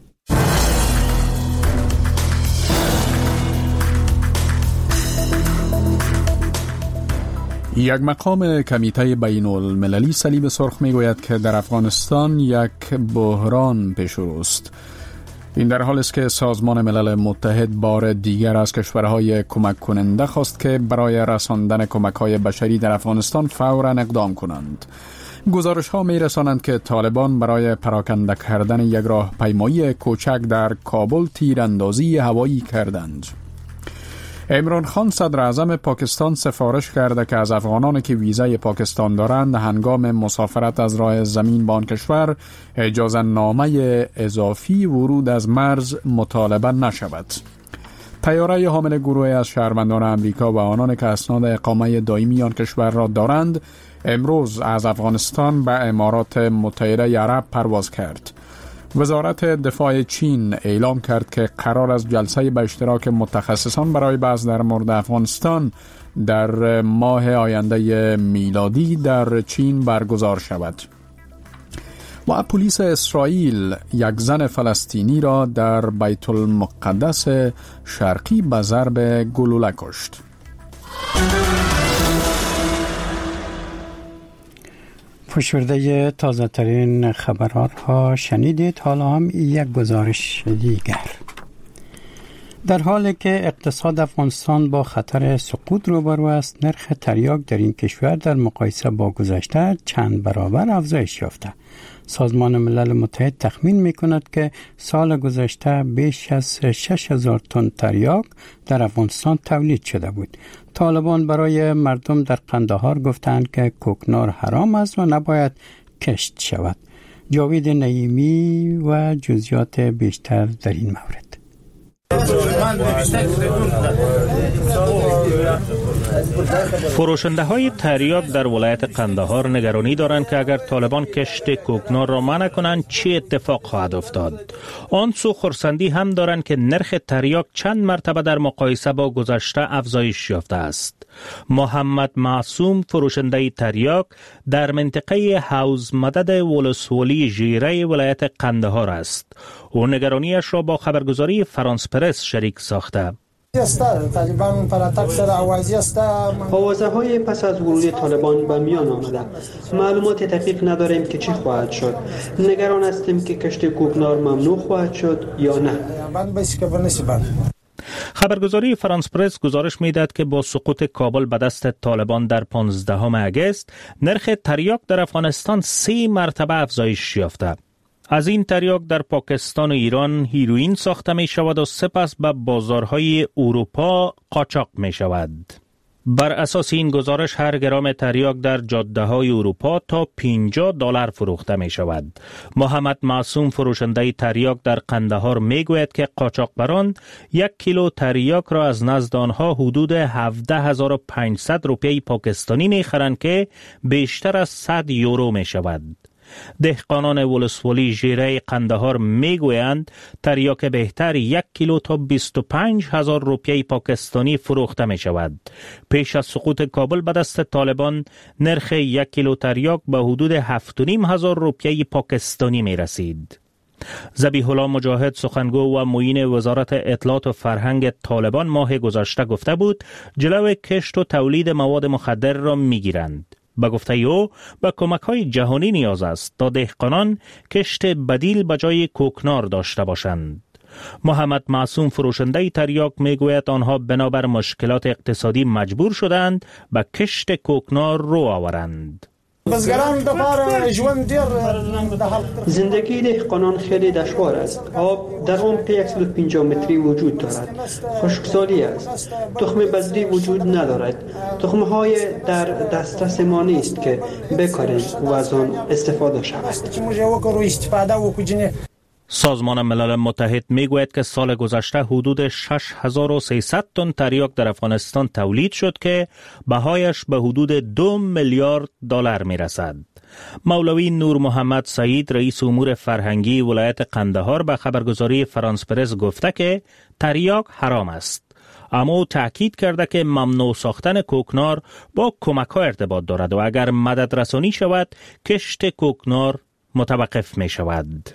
یک مقام کمیته بین المللی صلیب سرخ می گوید که در افغانستان یک بحران پیش روست. این در حالی است که سازمان ملل متحد بار دیگر از کشورهای کمک کننده خواست که برای رساندن کمک‌های بشری در افغانستان فوراً اقدام کنند. گزارش ها می رسانند که طالبان برای پراکنده کردن یک راهپیمایی کوچک در کابل تیراندازی هوایی کردند. عمران خان صدر اعظم پاکستان سفارش کرده که از افغانانی که ویزای پاکستان دارند هنگام مسافرت از راه زمین به آن کشور اجازه نامه اضافی ورود از مرز مطالبه نشود. طیاره حامل گروهی از شهروندان امریکا و آنان که اسناد اقامه دائمی آن کشور را دارند امروز از افغانستان به امارات متحده عرب پرواز کرد. وزارت دفاع چین اعلام کرد که قرار است جلسه به اشتراک متخصصان برای بحث در مورد افغانستان در ماه آینده میلادی در چین برگزار شود. و پلیس اسرائیل یک زن فلسطینی را در بیت المقدس شرقی به ضرب گلوله کشت. فشرده تازه ترین خبرات ها شنیدید. حالا هم یک گزارش دیگر. در حالی که اقتصاد افغانستان با خطر سقوط روبرو است، نرخ تریاک در این کشور در مقایسه با گذشته چند برابر افزایش یافته. سازمان ملل متحد تخمین می کند که سال گذشته بیش از شش هزار تن تریاک در افغانستان تولید شده بود. طالبان برای مردم در قندهار گفتند که کوکنار حرام است و نباید کشت شود. جاوید نعیمی و جزئیات بیشتر در این مورد. فروشنده های تریاک در ولایت قندهار نگرانی دارند که اگر طالبان کشت کوکنار را منع کنند چه اتفاق خواهد افتاد. آن سو خرسندی هم دارند که نرخ تریاک چند مرتبه در مقایسه با گذشته افزایش یافته است. محمد معصوم فروشنده تریاک در منطقه حوض مدد ولسوالی ژیره ولایت قندهار است. او نگرانیش را با خبرگزاری فرانس پرس شریک ساخته. آوازه های پس از ورود طالبان به میان آمده. معلومات دقیق نداریم که چی خواهد شد. نگران هستیم که کشت کوکنار ممنوع خواهد شد یا نه. خبرگزاری فرانس پرس گزارش می‌دهد که با سقوط کابل به دست طالبان در پانزدهم اگست نرخ تریاک در افغانستان سه مرتبه افزایش یافته. از این تریاک در پاکستان و ایران هیروئین ساخته می شود و سپس به بازارهای اروپا قاچاق می شود. بر اساس این گزارش هر گرم تریاک در جاده های اروپا تا پنجاه دلار فروخته می شود. محمد معصوم فروشنده تریاک در قندهار می گوید که قاچاقبران یک کیلو تریاک را از نزد آنها حدود هفده هزار و پانصد روپیه پاکستانی می خرند که بیشتر از صد یورو می شود. دهقانان ولسوالی ژیره قندهار می گویند تریاک بهتر یک کیلو تا بیست و پنج هزار روپیه پاکستانی فروخته می شود. پیش از سقوط کابل به دست طالبان نرخ یک کیلو تریاک به حدود هفت و نیم هزار روپیه پاکستانی می رسید. ذبیح الله مجاهد سخنگو و معین وزارت اطلاعات و فرهنگ طالبان ماه گذشته گفته بود جلوی کشت و تولید مواد مخدر را می گیرند. به گفته او به کمک‌های جهانی نیاز است تا دهقانان کشت بدیل به جای کوکنار داشته باشند. محمد معصوم فروشنده تریاک میگوید آنها بنابر مشکلات اقتصادی مجبور شدند به کشت کوکنار رو آورند. زندگی دهقانان خیلی دشوار است. آب در عمق صد و پنجاه متری وجود دارد. خشکسالی است. تخم بذری وجود ندارد. تخم‌های در دسترس ما نیست که بکاریم و از آن استفاده شود. سازمان ملل متحد میگوید که سال گذشته حدود شش هزار و سیصد تن تریاک در افغانستان تولید شد که بهایش به حدود دو میلیارد دلار میرسد. مولوی نور محمد سعید رئیس امور فرهنگی ولایت قندهار به خبرگزاری فرانس پرس گفته که تریاک حرام است. اما او تأکید کرده که ممنوع ساختن کوکنار با کمک ها ارتباط دارد و اگر مدد رسانی شود کشت کوکنار متوقف می شود.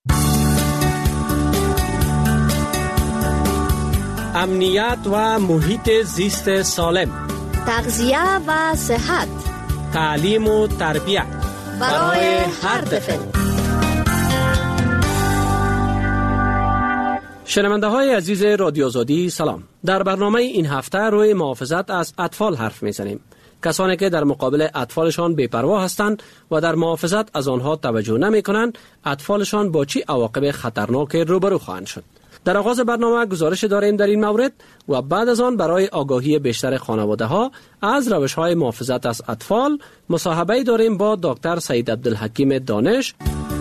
امنیت و محیط زیست سالم، تغذیه و صحت، تعلیم و تربیت برای هر طفل. شنونده های عزیز رادیو آزادی سلام. در برنامه این هفته روی محافظت از اطفال حرف میزنیم. کسانی که در مقابل اطفالشان بی‌پروا هستند و در محافظت از آنها توجه نمی کنند، اطفالشان با چه عواقب خطرناک روبرو خواهند شد. در آغاز برنامه گزارش داریم در این مورد و بعد از آن برای آگاهی بیشتر خانواده ها از روش های محافظت از اطفال مصاحبه داریم با دکتر سید عبدالحکیم دانش.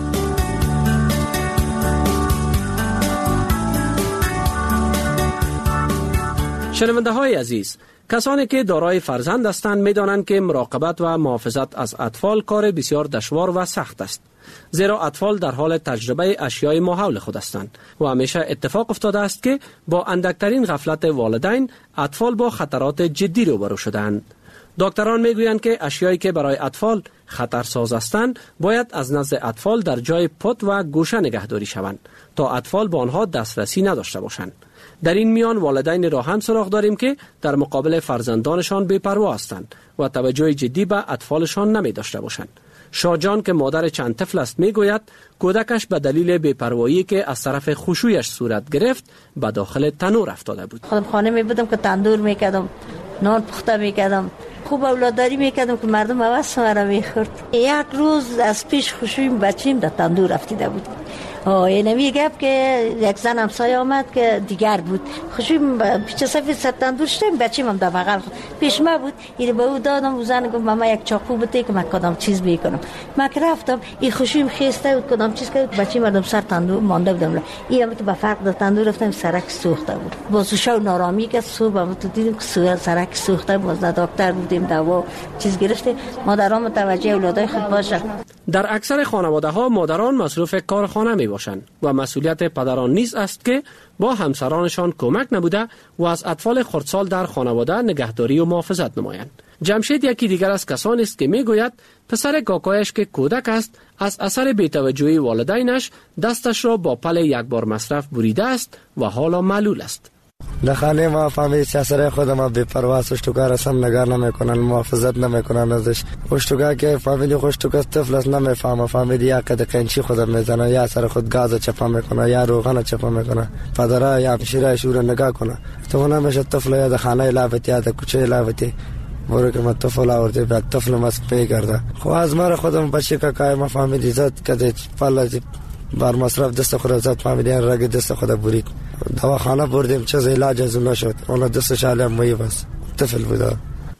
شنونده های عزیز، کسانی که دارای فرزند هستند می دانند که مراقبت و محافظت از اطفال کار بسیار دشوار و سخت است. زیرا اطفال در حال تجربه اشیای ماحول خود هستند و همیشه اتفاق افتاده است که با اندکترین غفلت والدین اطفال با خطرات جدی روبرو شدند. دکتران میگویند که اشیایی که برای اطفال خطرساز هستند باید از نزد اطفال در جای پت و گوشه نگهداری شوند تا اطفال به آنها دسترسی نداشته باشند. در این میان والدین را هم سراغ داریم که در مقابل فرزندانشان بی‌پروا هستند و توجه جدی به اطفالشان نمی داشته باشند. شاجان که مادر چند طفل است میگوید کودکش به دلیل بی‌پروایی که از طرف خوشویش صورت گرفت به داخل تنور افتاده بود. خودم خانه می بودم که تندور میکردم، نان پخته میکردم، خوب اولاداری میکردم که مردم عوض مرا میخورد. یک روز از پیش خوشویم بچیم در تندور افتیده بود. آه اینمی گپ که یک زن همسایه آمد که دیگر بود، خوشویم پیچ سفید سر تندور شدیم، بچیم هم در بغل پیش ما بود. این به او دادم و زن گفت ماما یک چاقو بده که من کدام چیز میکنم. من که رفتم این خوشویم خسته بود کدام چیز کرد، بچیم مردم سر تندور مانده بودم. این هم که به فرق در تندور رفتم سرک سوخته بود. باز شو نارامی که صبح هم تو دیدیم که سرک سوخته بود. باز دکتر بودیم دوا چیز گرفته. مادران متوجه اولادای خود باشه. در اکثر خانواده ها مادران مصروف کار خانه می باشند و مسئولیت پدران نیز است که با همسرانشان کمک نبوده و از اطفال خردسال در خانواده نگهداری و محافظت نمایند. جمشید یکی دیگر از کسانی است که میگوید پسر کاکایش که کودک است از اثر بی‌توجهی والدینش دستش را با پل یک بار مصرف بریده است و حالا معلول است. در خانه ما فهمید چسره خودم بی‌پروا است، اشتوکا رسم نگار نمیکنن، محافظت نمیکنن ازش. اشتوکا که فهمید اشتوکا طفل است نمیفهمه، فهمید یا قد قنچی خودم میزنه یا سر خود گاز چپا میکنه یا روغن چپا میکنه. پدرها یا شیره شور نگاه کنه تو نمیشه طفل یا در خانه لعبتی یا در کوچه لعبتی برو که من طفل آورده بعد طفل مست پی کرده. خب از ما خودم بچه که که ما فهمید زد که پل بر مصرف دست خود زد، فهمیدین رگ دست خود برید. دواخانه بردیم چیز علاج از اون نشد، اون دستش عالم موی بس طفل بود.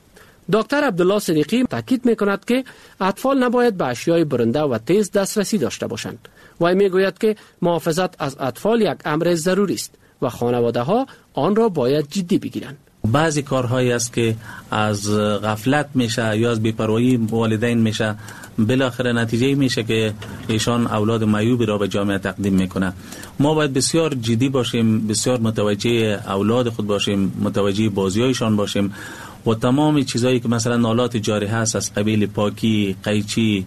دکتر عبدالله صدیقی تاکید میکند که اطفال نباید به اشیای برنده و تیز دسترسی داشته باشند. وی میگوید که محافظت از اطفال یک امر ضروری است و خانواده ها آن را باید جدی بگیرند. بعضی کارهایی است که از غفلت میشه یا از بی‌پروایی والدین میشه، بالاخره نتیجه میشه که ایشان اولاد معیوبی را به جامعه تقدیم میکنه. ما باید بسیار جدی باشیم، بسیار متوجه اولاد خود باشیم، متوجه بازیایشان باشیم و تمام چیزایی که مثلا آلات جاری هست از قبیل پاکی، قیچی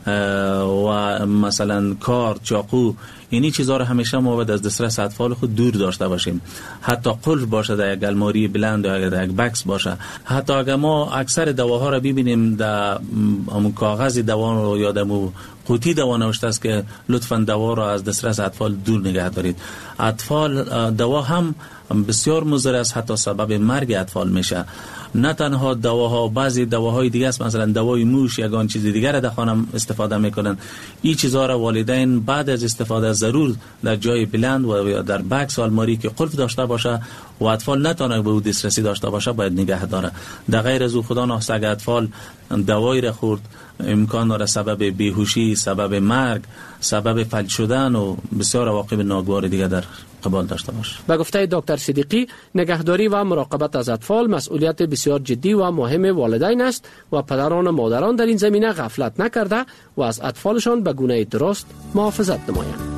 و مثلا کار، چاقو، اینی چیزا رو همیشه ما باید از دسترس اطفال خود دور داشته باشیم. حتی قلف باشه در یک الماری بلند یا در یک بکس باشه. حتی اگر ما اکثر دواها رو ببینیم در همون کاغذ دوا رو یا در قوطی دوا نوشته است که لطفاً دوا را از دسترس اطفال دور نگه دارید. اطفال دوا هم بسیار مضر است، حتی سبب مرگ اطفال میشه. نه تنها دواها، بعضی دواهای دیگه است، مثلا دوای موش یا آن چیز دیگر در خانه استفاده میکنن. این چیزها را والدین بعد از استفاده ضرور در جای بلند و در بکس و الماری که قفل داشته باشه و اطفال نتونه به او دسترسی داشته باشه باید نگه داره. در غیر از او خدا نخواسته اگر اطفال دوایی را خورد امکان داره سبب بیهوشی، سبب مرگ، سبب فلج شدن و بسیار عواقب ناگوار دیگه در قبال داشته باشه. به گفته دکتر صدیقی، نگهداری و مراقبت از اطفال مسئولیت بسیار جدی و مهم والدین است و پدران و مادران در این زمینه غفلت نکرده و از اطفالشان به گونه درست محافظت نمایند.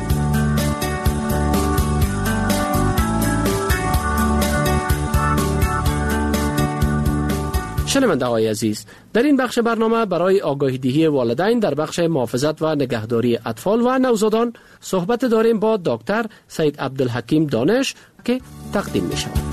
شنونده های عزیز، در این بخش برنامه برای آگاهی دهی والدین در بخش محافظت و نگهداری اطفال و نوزادان صحبت داریم با دکتر سید عبدالحکیم دانش که تقدیم می شود.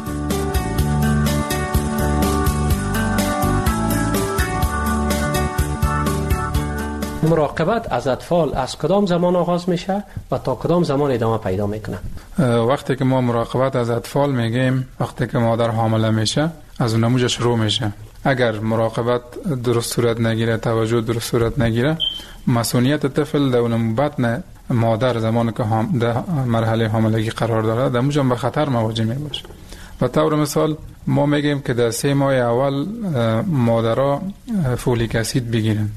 مراقبت از اطفال از کدام زمان آغاز میشه و تا کدام زمان ادامه پیدا میکنه؟ وقتی که ما مراقبت از اطفال میگیم وقتی که مادر حامله میشه از اون نموجه شروع میشه. اگر مراقبت درست صورت نگیره، توجه درست صورت نگیره، مسئولیت طفل در اون بطن مادر زمانی که در مرحله حاملگی قرار داره در موجه به خطر مواجه می باشه. و طور مثال ما میگیم که در سه ماه اول مادرها فولیک اسید بگیرن.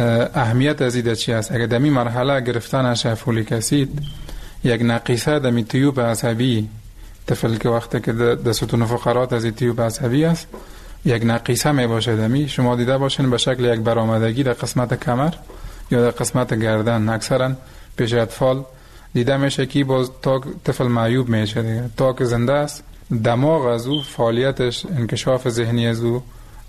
اهمیت از این چی است؟ اگر در این مرحله گرفتن نشه فولیک اسید، یک نقیصه در می تیوب عصبی طفل که وقتی که در ستون فقرات از تیوب عصبی است یک نقیصه می باشه دمی، شما دیده باشین به شکل یک برآمدگی در قسمت کمر یا در قسمت گردن. اکثرا پیش اطفال دیده میشه که باز تا طفل معیوب میشه دیگه. تا که زنده است دماغ از او فعالیتش، انکشاف ذهنی از او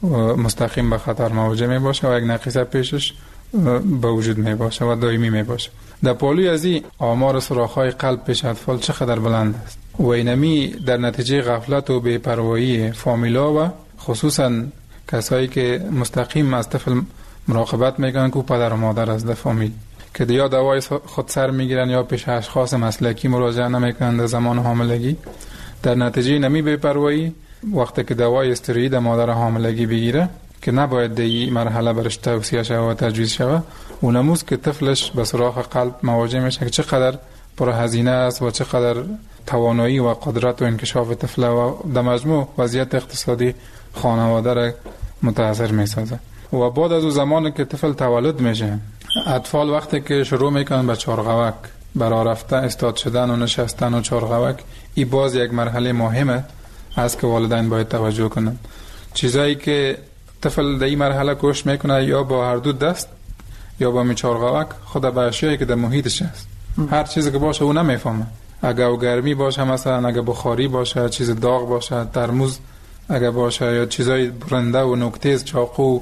مستقیم به خطر مواجه می باشه و یک نقیصه پیشش به وجود می باشه و دائمی می باشه. در پالوی از این آمار سوراخ‌های قلب پیش اطفال چقدر بلند است و اینمی در نتیجه غفلت و بی‌پروایی فامیلا و خصوصا کسایی که مستقیم از طفل مراقبت میکنن که پدر و مادر از در فامیل که یا دوای خود سر میگیرن یا پیش اشخاص مسلکی مراجعه نمیکنن در زمان حاملگی، در نتیجه نمی بی‌پروایی وقتی که دوای استروئید مادر حاملگی بگیره که نباید در این مرحله برش توصیه شود و تجویز شود، اونموز که طفلش به سراغ قلب مواجه میشه که چقدر پرهزینه است و چقدر توانایی و قدرت و انکشاف طفل و در مجموع وضعیت اقتصادی خانواده را متاثر میسازه. و بعد از اون زمانی که طفل تولد میشه، اطفال وقتی که شروع میکنن به چارغوک، برای رفتن، استاد شدن و نشستن و چارغوک، این باز یک مرحله مهمه است که والدین باید توجه کنن. چیزایی که طفل در این مرحله کوشش میکنه یا با هر دو دست یا با می چارغوک خود به اشیایی که در محیطش است، هر چیزی که باشه او نمیفهمه. اگه او گرمی باشه، مثلا اگه بخاری باشه، چیز داغ باشه، ترموز اگه باشه یا چیزای برنده و نوکتیز، چاقو،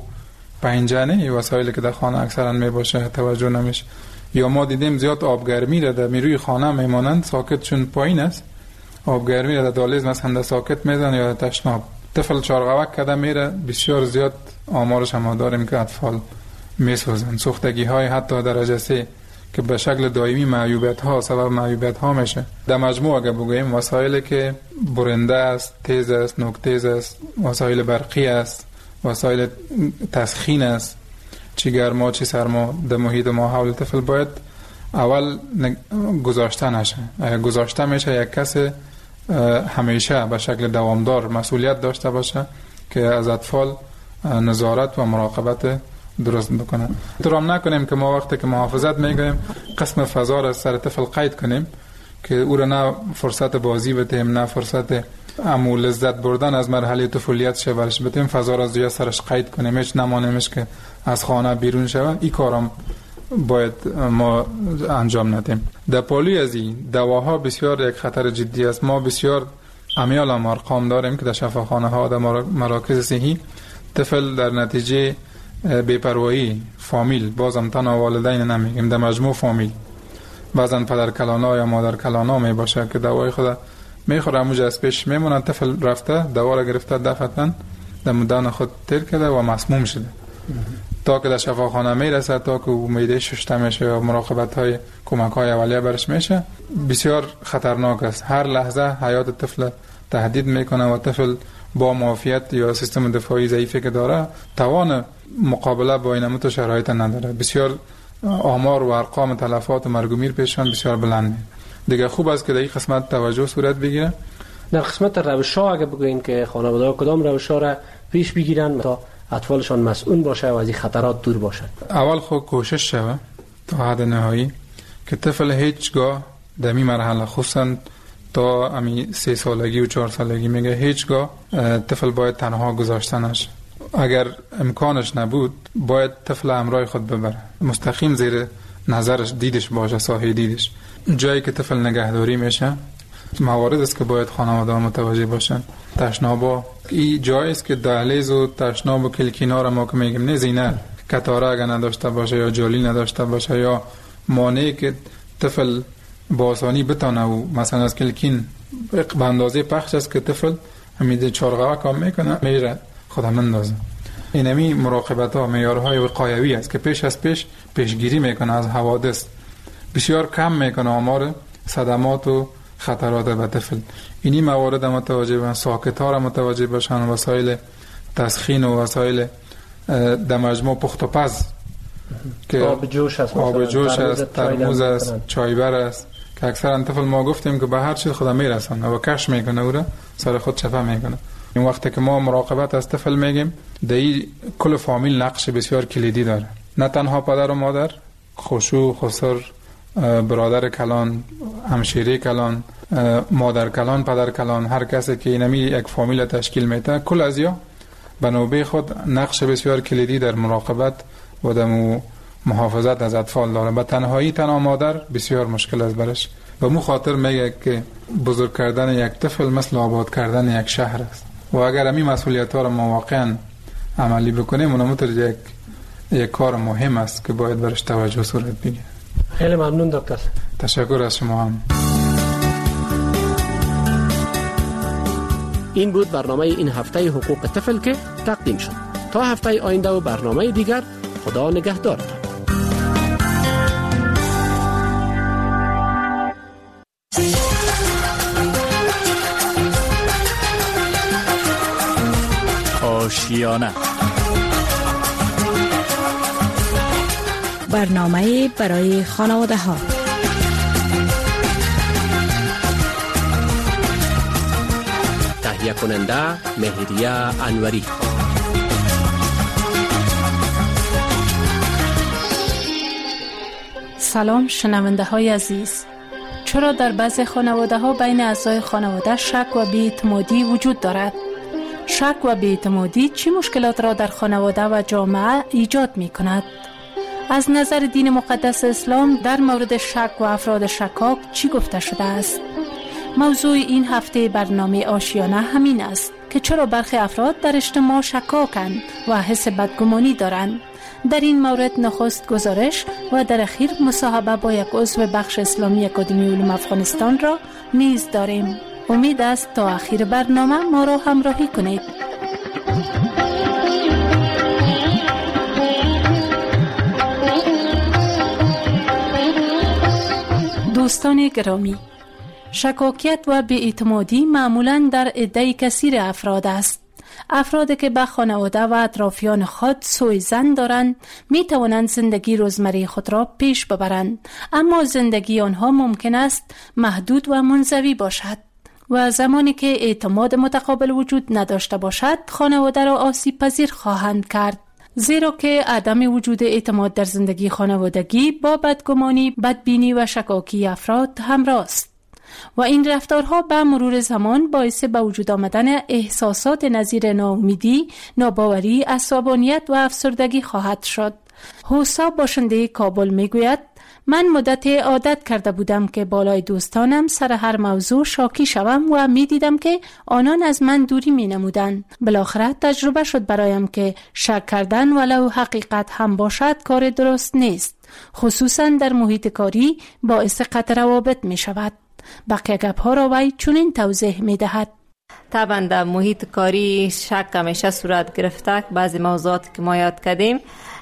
پنجره، وسایلی که در خانه اکثرا می باشه توجه نمیشه. یا ما دیدیم زیاد آبگرمی را در میروی خانه میمانند ساکت چون پایین است، آبگرمی را در دالیز مثلا در ساکت میزن یا در تشناب. طفل چارغوک کده میره، بسیار زیاد آمارش هم داریم که اطفال میسوزن. سوختگی های حتی درجه سه که به شکل دائمی معیوبیت ها سبب معیوبیت ها میشه. در مجموع اگه بگوییم وسایلی که برنده است، تیز است، نوکتیز است، وسایل برقی است، وسایل تسخین است، چی گرما چی سرما در محیط ما حول طفل باید اول گذاشته نشه. اگه گذاشته میشه یک کس همیشه به شکل دوامدار مسئولیت داشته باشه که از اطفال نظارت و مراقبت درست بکنه. درام نکنیم که ما وقتی که محافظت میگیم قسم فضا را سر طفل قید کنیم که او را نه فرصت بازی بدیم نه فرصت امو لذت بردن از مرحله طفولیت شه برش بدیم، فضا را زیاد سرش قید کنیم، هیچ نمانیمش که از خانه بیرون شود. این کارم باید ما انجام ندیم. در پالوی از این دواها بسیار یک خطر جدی است. ما بسیار امیال هم ارقام داریم که در شفاخانه ها در مراکز صحی طفل در نتیجه بی‌پروایی فامیل، بازم تنها والدین نمیگیم، در مجموع فامیل، بعضن پدر کلانا یا مادر کلانا می باشه که دوای خود میخوره، موج از پیش میمونه، طفل رفته دوا را گرفته دفعتن در مدان خود تیر کرده و مسموم شده. تا که در شفاخانه میرسه، تا که میده ششته میشه یا مراقبت های کمک های اولیه برش میشه، بسیار خطرناک است. هر لحظه حیات طفل تهدید میکنه و طفل با معافیت یا سیستم دفاعی ضعیفی که داره توان مقابله با این متو شرایط نداره. بسیار آمار و ارقام تلفات و مرگ و میر پیشان بسیار بلنده. دیگه خوب است که در این قسمت توجه صورت بگیره. در قسمت روش‌ها اگه بگوین که خانواده‌ها کدام روش‌ها را پیش بگیرن تا اطفالشان مسئول باشه و از این خطرات دور باشن؟ اول خود کوشش شوه تا حد نهایی که طفل هیچگاه در این مرحله، خصوصا تا امی سه سالگی و چهار سالگی، میگه هیچگاه طفل باید تنها گذاشته نشه. اگر امکانش نبود باید طفل همراه خود ببره، مستقیم زیر نظرش دیدش باشه، سایه دیدش. جایی که طفل نگهداری میشه موارد است که باید خانواده متوجه باشن. تشنابا این جایی است که دهلیز و تشناب و کلکینا را ما که میگیم نه زینه کتاره اگر نداشته باشه یا جالی نداشته باشه یا مانعی که طفل با آسانی بتانه و مثلا از کلکین به اندازه پخش است که طفل همیده چارقوه کام میکنه میره خودم اندازه. این همی مراقبت ها معیارهای وقایوی است که پیش از پیش پیشگیری میکنه از حوادث، بسیار کم میکنه آمار صدمات و خطرات به طفل. اینی موارد متوجه باشن، ساکت ها را متوجه باشن، وسایل تسخین و وسایل در مجموع پخت و پز که آب جوش است، آب جوش است، ترموز است، چایبر است که اکثرا طفل ما گفتیم که به هر چیز خودم میرسن و کش میکنه او را سر خود چپه میکنه. این وقتی که ما مراقبت از طفل میگیم در این کل فامیل نقش بسیار کلیدی داره. نه تنها پدر و مادر، خشوع، خسر، برادر کلان، همشیره کلان، مادر کلان، پدر کلان، هر کسی که اینمی یک فامیل تشکیل میده، کل از یا به نوبه خود نقش بسیار کلیدی در مراقبت و در محافظت از اطفال داره. به تنهایی تنها مادر بسیار مشکل است برش. به مو خاطر میگه که بزرگ کردن یک طفل مثل آباد کردن یک شهر است و اگر همین مسئولیت ها را ما واقعا عملی بکنیم اونموتر یک یک کار مهم است که باید برش توجه صورت بگیره. خیلی ممنون دکتر. تشکر از شما هم. این بود برنامه این هفته حقوق طفل که تقدیم شد. تا هفته آینده و برنامه دیگر، خدا نگهدارتان. آشیانه، برنامه برای خانواده ها. تهیه کننده مهریه انوری. سلام شنونده های عزیز. چرا در بعضی خانواده ها بین اعضای خانواده شک و بی‌اعتمادی وجود دارد؟ شک و بی‌اعتمادی چه مشکلات را در خانواده و جامعه ایجاد می کند؟ از نظر دین مقدس اسلام در مورد شک و افراد شکاک چی گفته شده است؟ موضوع این هفته برنامه آشیانه همین است که چرا برخی افراد در اجتماع شکاکند و حس بدگمانی دارند. در این مورد نخست گزارش و در اخیر مصاحبه با یک عضو بخش اسلامی اکادمی علوم افغانستان را نیز داریم. امید است تا آخر برنامه ما را همراهی کنید. دوستان گرامی، شکاکیت و بی‌اعتمادی معمولاً در عده کثیر افراد است. افرادی که به خانواده و اطرافیان خود سوء ظن دارند می توانند زندگی روزمره خود را پیش ببرند، اما زندگی آنها ممکن است محدود و منزوی باشد و زمانی که اعتماد متقابل وجود نداشته باشد خانواده را آسیب پذیر خواهند کرد، زیرا که عدم وجود اعتماد در زندگی خانوادگی با بدگمانی، بدبینی و شکاکی افراد همراه است و این رفتارها به مرور زمان باعث به وجود آمدن احساسات نظیر ناامیدی، ناباوری، عصبانیت و افسردگی خواهد شد. حساب باشنده کابل میگوید من مدت عادت کرده بودم که بالای دوستانم سر هر موضوع شاکی شوم و می دیدم که آنان از من دوری می نمودند. بالاخره تجربه شد برایم که شک کردن ولو حقیقت هم باشد کار درست نیست، خصوصا در محیط کاری باعث قطع روابط می شود. بقیه گپ ها را وی چنین توضیح می دهد. طبعا در محیط کاری شک همیشه صورت گرفته. بعضی موضوعات که ما یاد کردیم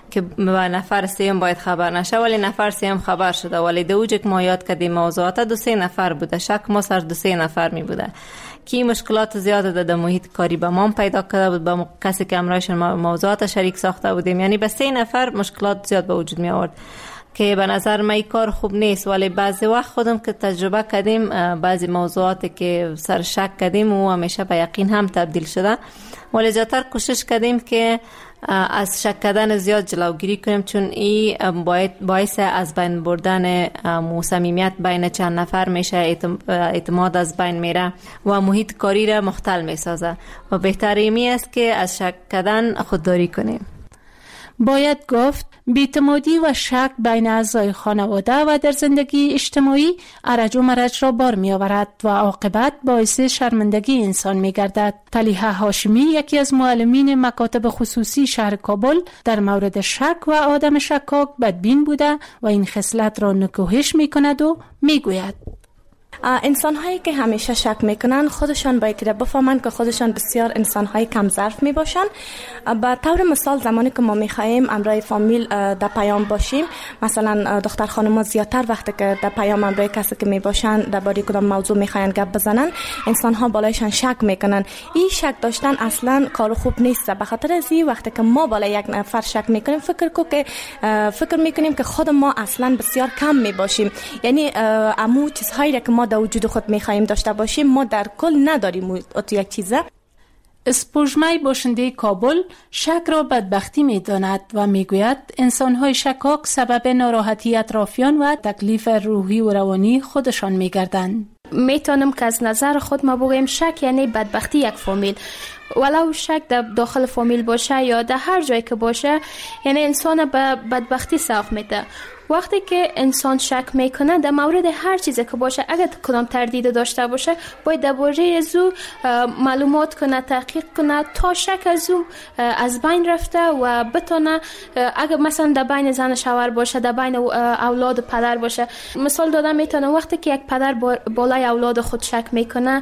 که نفر سیم باید خبر نشه، ولی نفر سیم خبر شده. ولی دو که ما یاد کردیم موضوعات دو سه نفر بوده، شک ما سر دو سه نفر می بوده که مشکلات زیاده در محیط کاری به ما پیدا کرده بود، با کسی که امرایش موضوعات شریک ساخته بودیم. یعنی به سه نفر مشکلات زیاد به وجود می آورد که به نظر من کار خوب نیست. ولی بعضی وقت خودم که تجربه کردیم، بعضی موضوعاتی که سر شک کردیم و همیشه به یقین هم تبدیل شده. ولی زیادتر کوشش کردیم که از شک کردن زیاد جلوگیری کنیم، چون این باید باعث از بین بردن صمیمیت بین چند نفر میشه، اعتماد از بین میره و محیط کاری را مختل میسازه و بهتر می است که از شک کردن خودداری کنیم. باید گفت بی‌اعتمادی و شک بین اعضای خانواده و در زندگی اجتماعی ارج و مرج را بار می آورد و عاقبت باعث شرمندگی انسان می گردد. طلیحه هاشمی، یکی از معلمین مکاتب خصوصی شهر کابل، در مورد شک و آدم شکاک بدبین بوده و این خصلت را نکوهش می کند و می گوید انسان هایی که همیشه شک میکنن خودشان باید بفهمن که خودشان بسیار انسان های کم ظرف می باشن. به طور مثال زمانی که ما میخواهیم امرای فامیل در پیام باشیم، مثلا دختر خانم زیادتر وقتی که در پیام امرای کسی که می باشن درباره کدام موضوع میخواین گپ بزنن، انسان ها بالایشان شک میکنن. این شک داشتن اصلا کار خوب نیست. به خاطر از این وقتی که ما بالای یک نفر شک میکنیم، فکر کو که فکر میکنیم که خود ما اصلا بسیار کم می باشیم. یعنی امو چیزهایی که ما در وجود خود میخواهیم داشته باشیم ما در کل نداریم. اتو یک چیزه اسپوژمای باشنده کابل شک را بدبختی میداند و میگوید انسانهای شکاک سبب ناراحتی اطرافیان و تکلیف روحی و روانی خودشان میگردند. میتونم که از نظر خود ما بگویم شک یعنی بدبختی یک فامیل، ولو شک در داخل فامیل باشه یا در هر جایی که باشه، یعنی انسان به بدبختی سوق میده. وقتی که انسان شک میکنه در مورد هر چیزی که باشه، اگر کدام تردید داشته باشه، باید درباره از او معلومات کنه، تحقیق کنه تا شک از او از بین رفته و بتونه، اگر مثلا در بین زن شوهر باشه، در بین اولاد پدر باشه. مثال دادم میتونه وقتی که یک پدر بالای اولاد خود شک میکنه،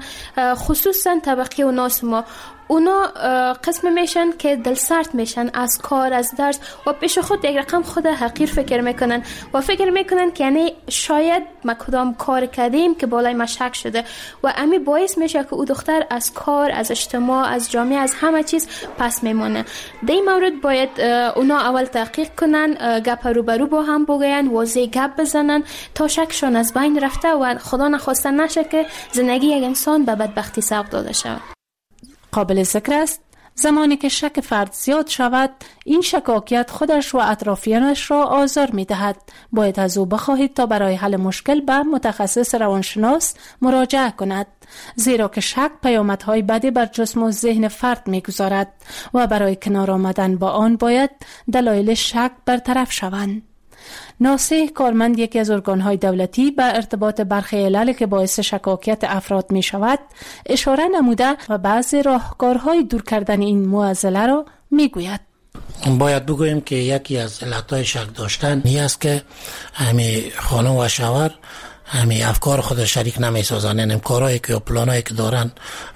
خصوصا طبقه و ناس ما، اونا قسم میشن که دل سرد میشن از کار، از درس و پیش خود یک رقم خود حقیر فکر میکنن و فکر میکنن که یعنی شاید ما کدام کار کردیم که بالای ما شک شده و امی باعث میشه که او دختر از کار، از اجتماع، از جامعه، از همه چیز پس میمونه. در این مورد باید اونا اول تحقیق کنن، گپ رو برو با هم بگوین، واضح گپ بزنن تا شکشون از بین رفته و خدا نخواسته نشه که زندگی یک انسان به بدبختی سوق داده شود. قابل ذکر است زمانی که شک فرد زیاد شود، این شکاکیت خودش و اطرافیانش را آزار می دهد. باید از او بخواهید تا برای حل مشکل به متخصص روانشناس مراجعه کند، زیرا که شک پیامدهای بدی بر جسم و ذهن فرد می گذارد و برای کنار آمدن با آن باید دلایل شک برطرف شوند. ناصح کارمند یکی از ارگانهای دولتی به ارتباط برخی علل که باعث شکاکیت افراد می شود اشاره نموده و بعضی راهکارهای دور کردن این معضله را می گوید. باید بگوییم که یکی از علتهای شک داشتن این است که همی خانم و شوهر همی افکار خود شریک نمی سازن، یعنی کارهایی که یا پلانایی که دارن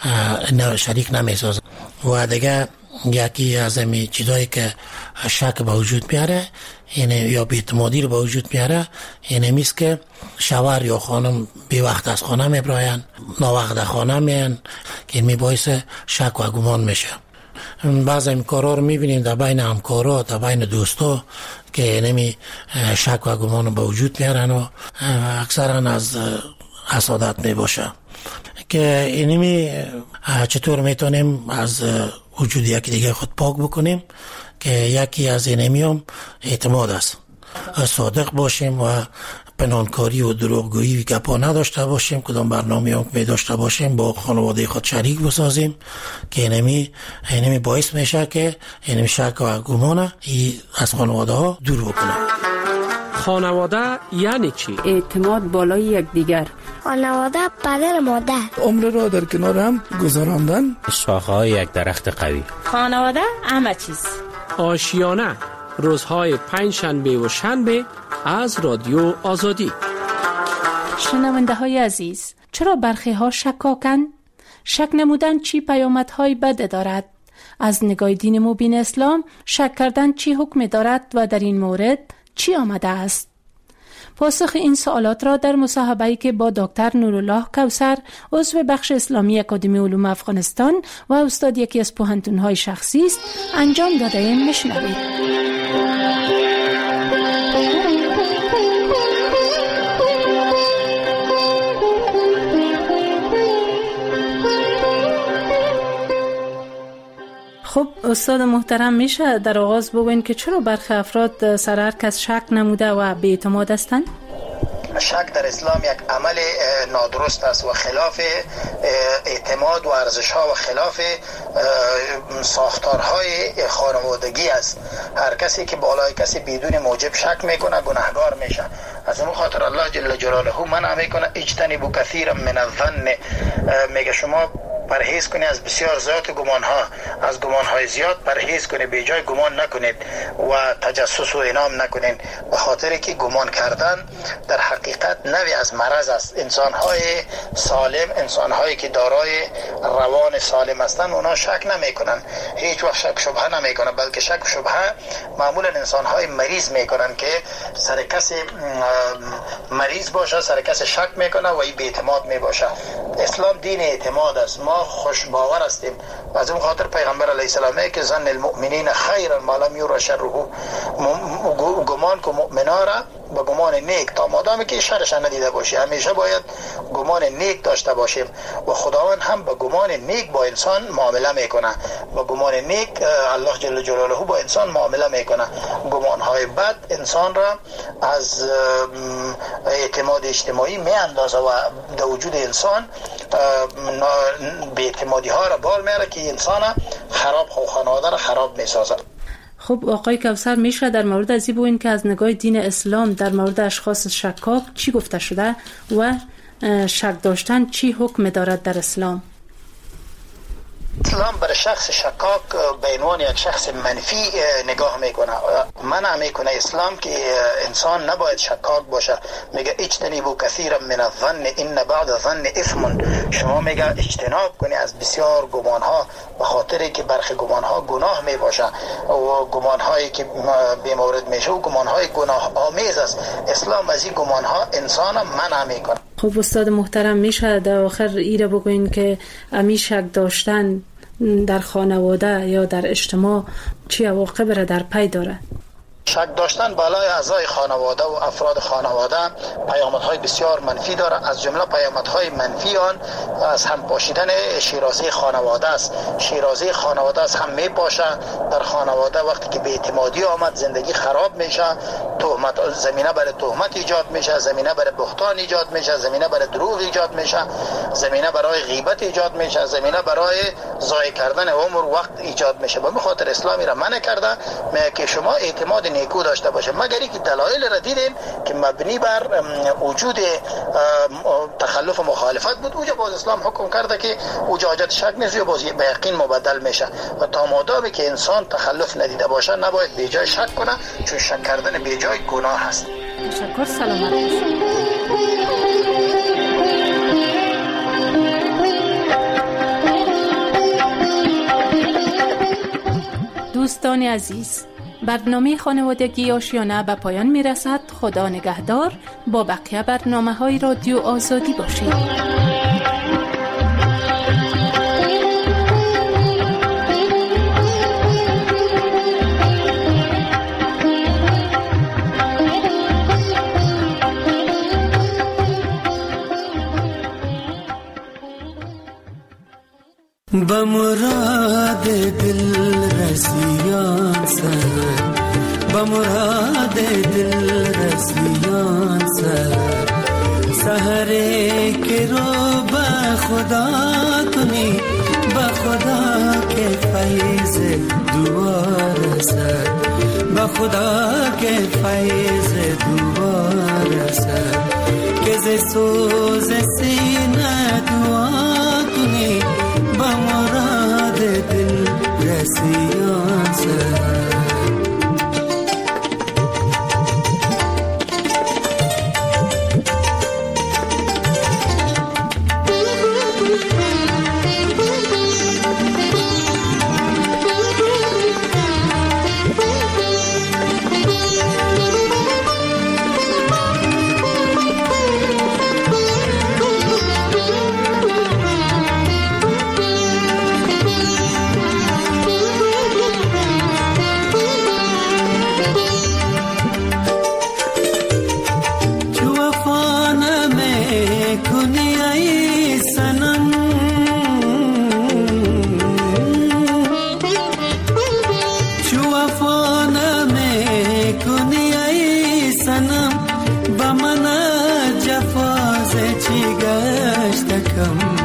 شریک نمی سازن و دیگه یکی از همی چیزایی که شک به وجود میاره یعنی یا بی‌اعتمادی رو به وجود میاره، یعنی میست که شوهر یا خانم بی وقت از خانه میبراین، نا وقت از خانه میان که می باعث شک و گمان میشه. بعض این کارا رو میبینیم در بین همکارا، در بین دوستا که یعنی شک و گمان به وجود میارن و اکثرا از حسادت میباشه که اینمی چطور میتونیم از وجود یکی دیگه خود پاک بکنیم که یکی از اینمی هم اعتماد است. صادق باشیم و پنهانکاری و دروغگویی و گپا نداشته باشیم، کدام برنامه هم می داشته باشیم با خانواده خود شریک بسازیم که اینمی اینمی باعث میشه که اینمی شک و گمان از خانواده ها دور بکنه. خانواده یعنی چی؟ اعتماد بالای یکدیگر. خانواده پدر مادر. عمر را در کنار هم گذراندن. شاخه‌های یک درخت قوی. خانواده همه چیز. آشیانه روزهای پنج شنبه و شنبه از رادیو آزادی. شنونده های عزیز، چرا برخی ها شکاکند؟ شک نمودن چی پیامدهای بد دارد؟ از نگاه دین مبین اسلام شک کردن چی حکم دارد و در این مورد چی آمده است؟ پاسخ این سوالات را در مصاحبه‌ای که با دکتر نورالله کوثر عضو بخش اسلامی اکادمی علوم افغانستان و استاد یکی از پوهنتون‌های شخصی است انجام داده ایم. میشنوید. خب استاد محترم، میشه در آغاز بگوین که چرا برخی افراد سر هر کس شک نموده و بی‌اعتماد هستند؟ شک در اسلام یک عمل نادرست است و خلاف اعتماد و ارزش‌ها و خلاف ساختارهای خانوادگی است. هر کسی که بالای کسی بدون موجب شک میکنه گناهگار میشه. از اون خاطر الله جل جلاله منع میکنه اجتنبوا کثیرا من الظن، میگه شما پرهیز کنید از بسیار زیاد گمان ها، از گمان های زیاد پرهیز کنید، به جای گمان نکنید و تجسس و انام نکنید، به خاطر که گمان کردن در حقیقت نوعی از مرض است. انسان های سالم، انسان هایی که دارای روان سالم هستند اونا شک نمی کنن، هیچ وقت شک شبهه نمی کنن، بلکه شک شبهه معمولا انسان های مریض می کنن که سر کسی مریض باشه، سر کسی شک می کنه و این بی اعتماد می باشه. اسلام دین اعتماد است. ما خوش باور هستیم. از اون خاطر پیغمبر علیه السلام میگه که ظن المؤمنین خیرا ما لم یرى شره، گمان که مؤمنا را با گمان نیک تا مادامی که شرش ندیده باشی همیشه باید گمان نیک داشته باشیم و خداوند هم با گمان نیک با انسان معامله میکنه. با گمان نیک الله جل جلاله با انسان معامله میکنه. گمان های بد انسان را از اعتماد اجتماعی میاندازه و در وجود انسان به اعتمادی ها را بال میاره که انسان خراب خو خانواده را خراب میسازه. خب آقای کوثر، میشه در مورد از این بگوین که از نگاه دین اسلام در مورد اشخاص شکاک چی گفته شده و شک داشتن چی حکم دارد در اسلام؟ اسلام برای شخص شکاک به عنوان یک شخص منفی نگاه میکنه، منع میکنه اسلام که انسان نباید شکاک باشه. میگه اجتنبوا کثیرا من الظن ان بعض الظن اثم، شما میگه اجتناب کنی از بسیار گمان ها، به خاطر که برخی گمان ها گناه می باشه و گمان هایی که به مورد میشه و گمان های گناه آمیز است. اسلام از این گمان ها انسان منع میکنه. خب استاد محترم، میشه در آخر ایره بگوین که امی شک داشتن در خانواده یا در اجتماع چی عواقب را در پی داره؟ شک داشتن بالای اعضای خانواده و افراد خانواده پیامدهای بسیار منفی داره. از جمله پیامدهای منفی آن از هم پاشیدن شیرازه خانواده است. شیرازه خانواده است هم میپاشه در خانواده. وقتی که به اعتمادی آمد زندگی خراب میشه، تهمت زمینه برای تهمت ایجاد میشه، زمینه برای بهتان ایجاد میشه، زمینه برای دروغ ایجاد میشه، زمینه برای غیبت ایجاد میشه، زمینه برای ضایع کردن عمر و وقت ایجاد میشه. به خاطر اسلامی را منع کرده که شما اعتماد نیکو داشته باشه، مگر اینکه دلایل را دیدین که مبنی بر وجود تخلف مخالفت بود، اوجا باز اسلام حکم کرده که اوجا حاجت شک نیست و باز به یقین مبدل میشه. و تا مادامی که انسان تخلف ندیده باشه نباید به جای شک کنه، چون شک کردن به جای گناه است. تشکر. سلامت باشید. دوستان عزیز، برنامه خانوادگی آشیانه به پایان می رسد. خدا نگهدار. با بقیه برنامه های رادیو آزادی باشید. بمراد دل رسیان سر، بمراد دل رسیان سر، سحرے کے رو با خدا کنی، با خدا کے فیض دوار سر، با خدا کے فیض دوار سر، کہ ز سوز سینہ دعا کنی، بمراد دل رسیان سر. کم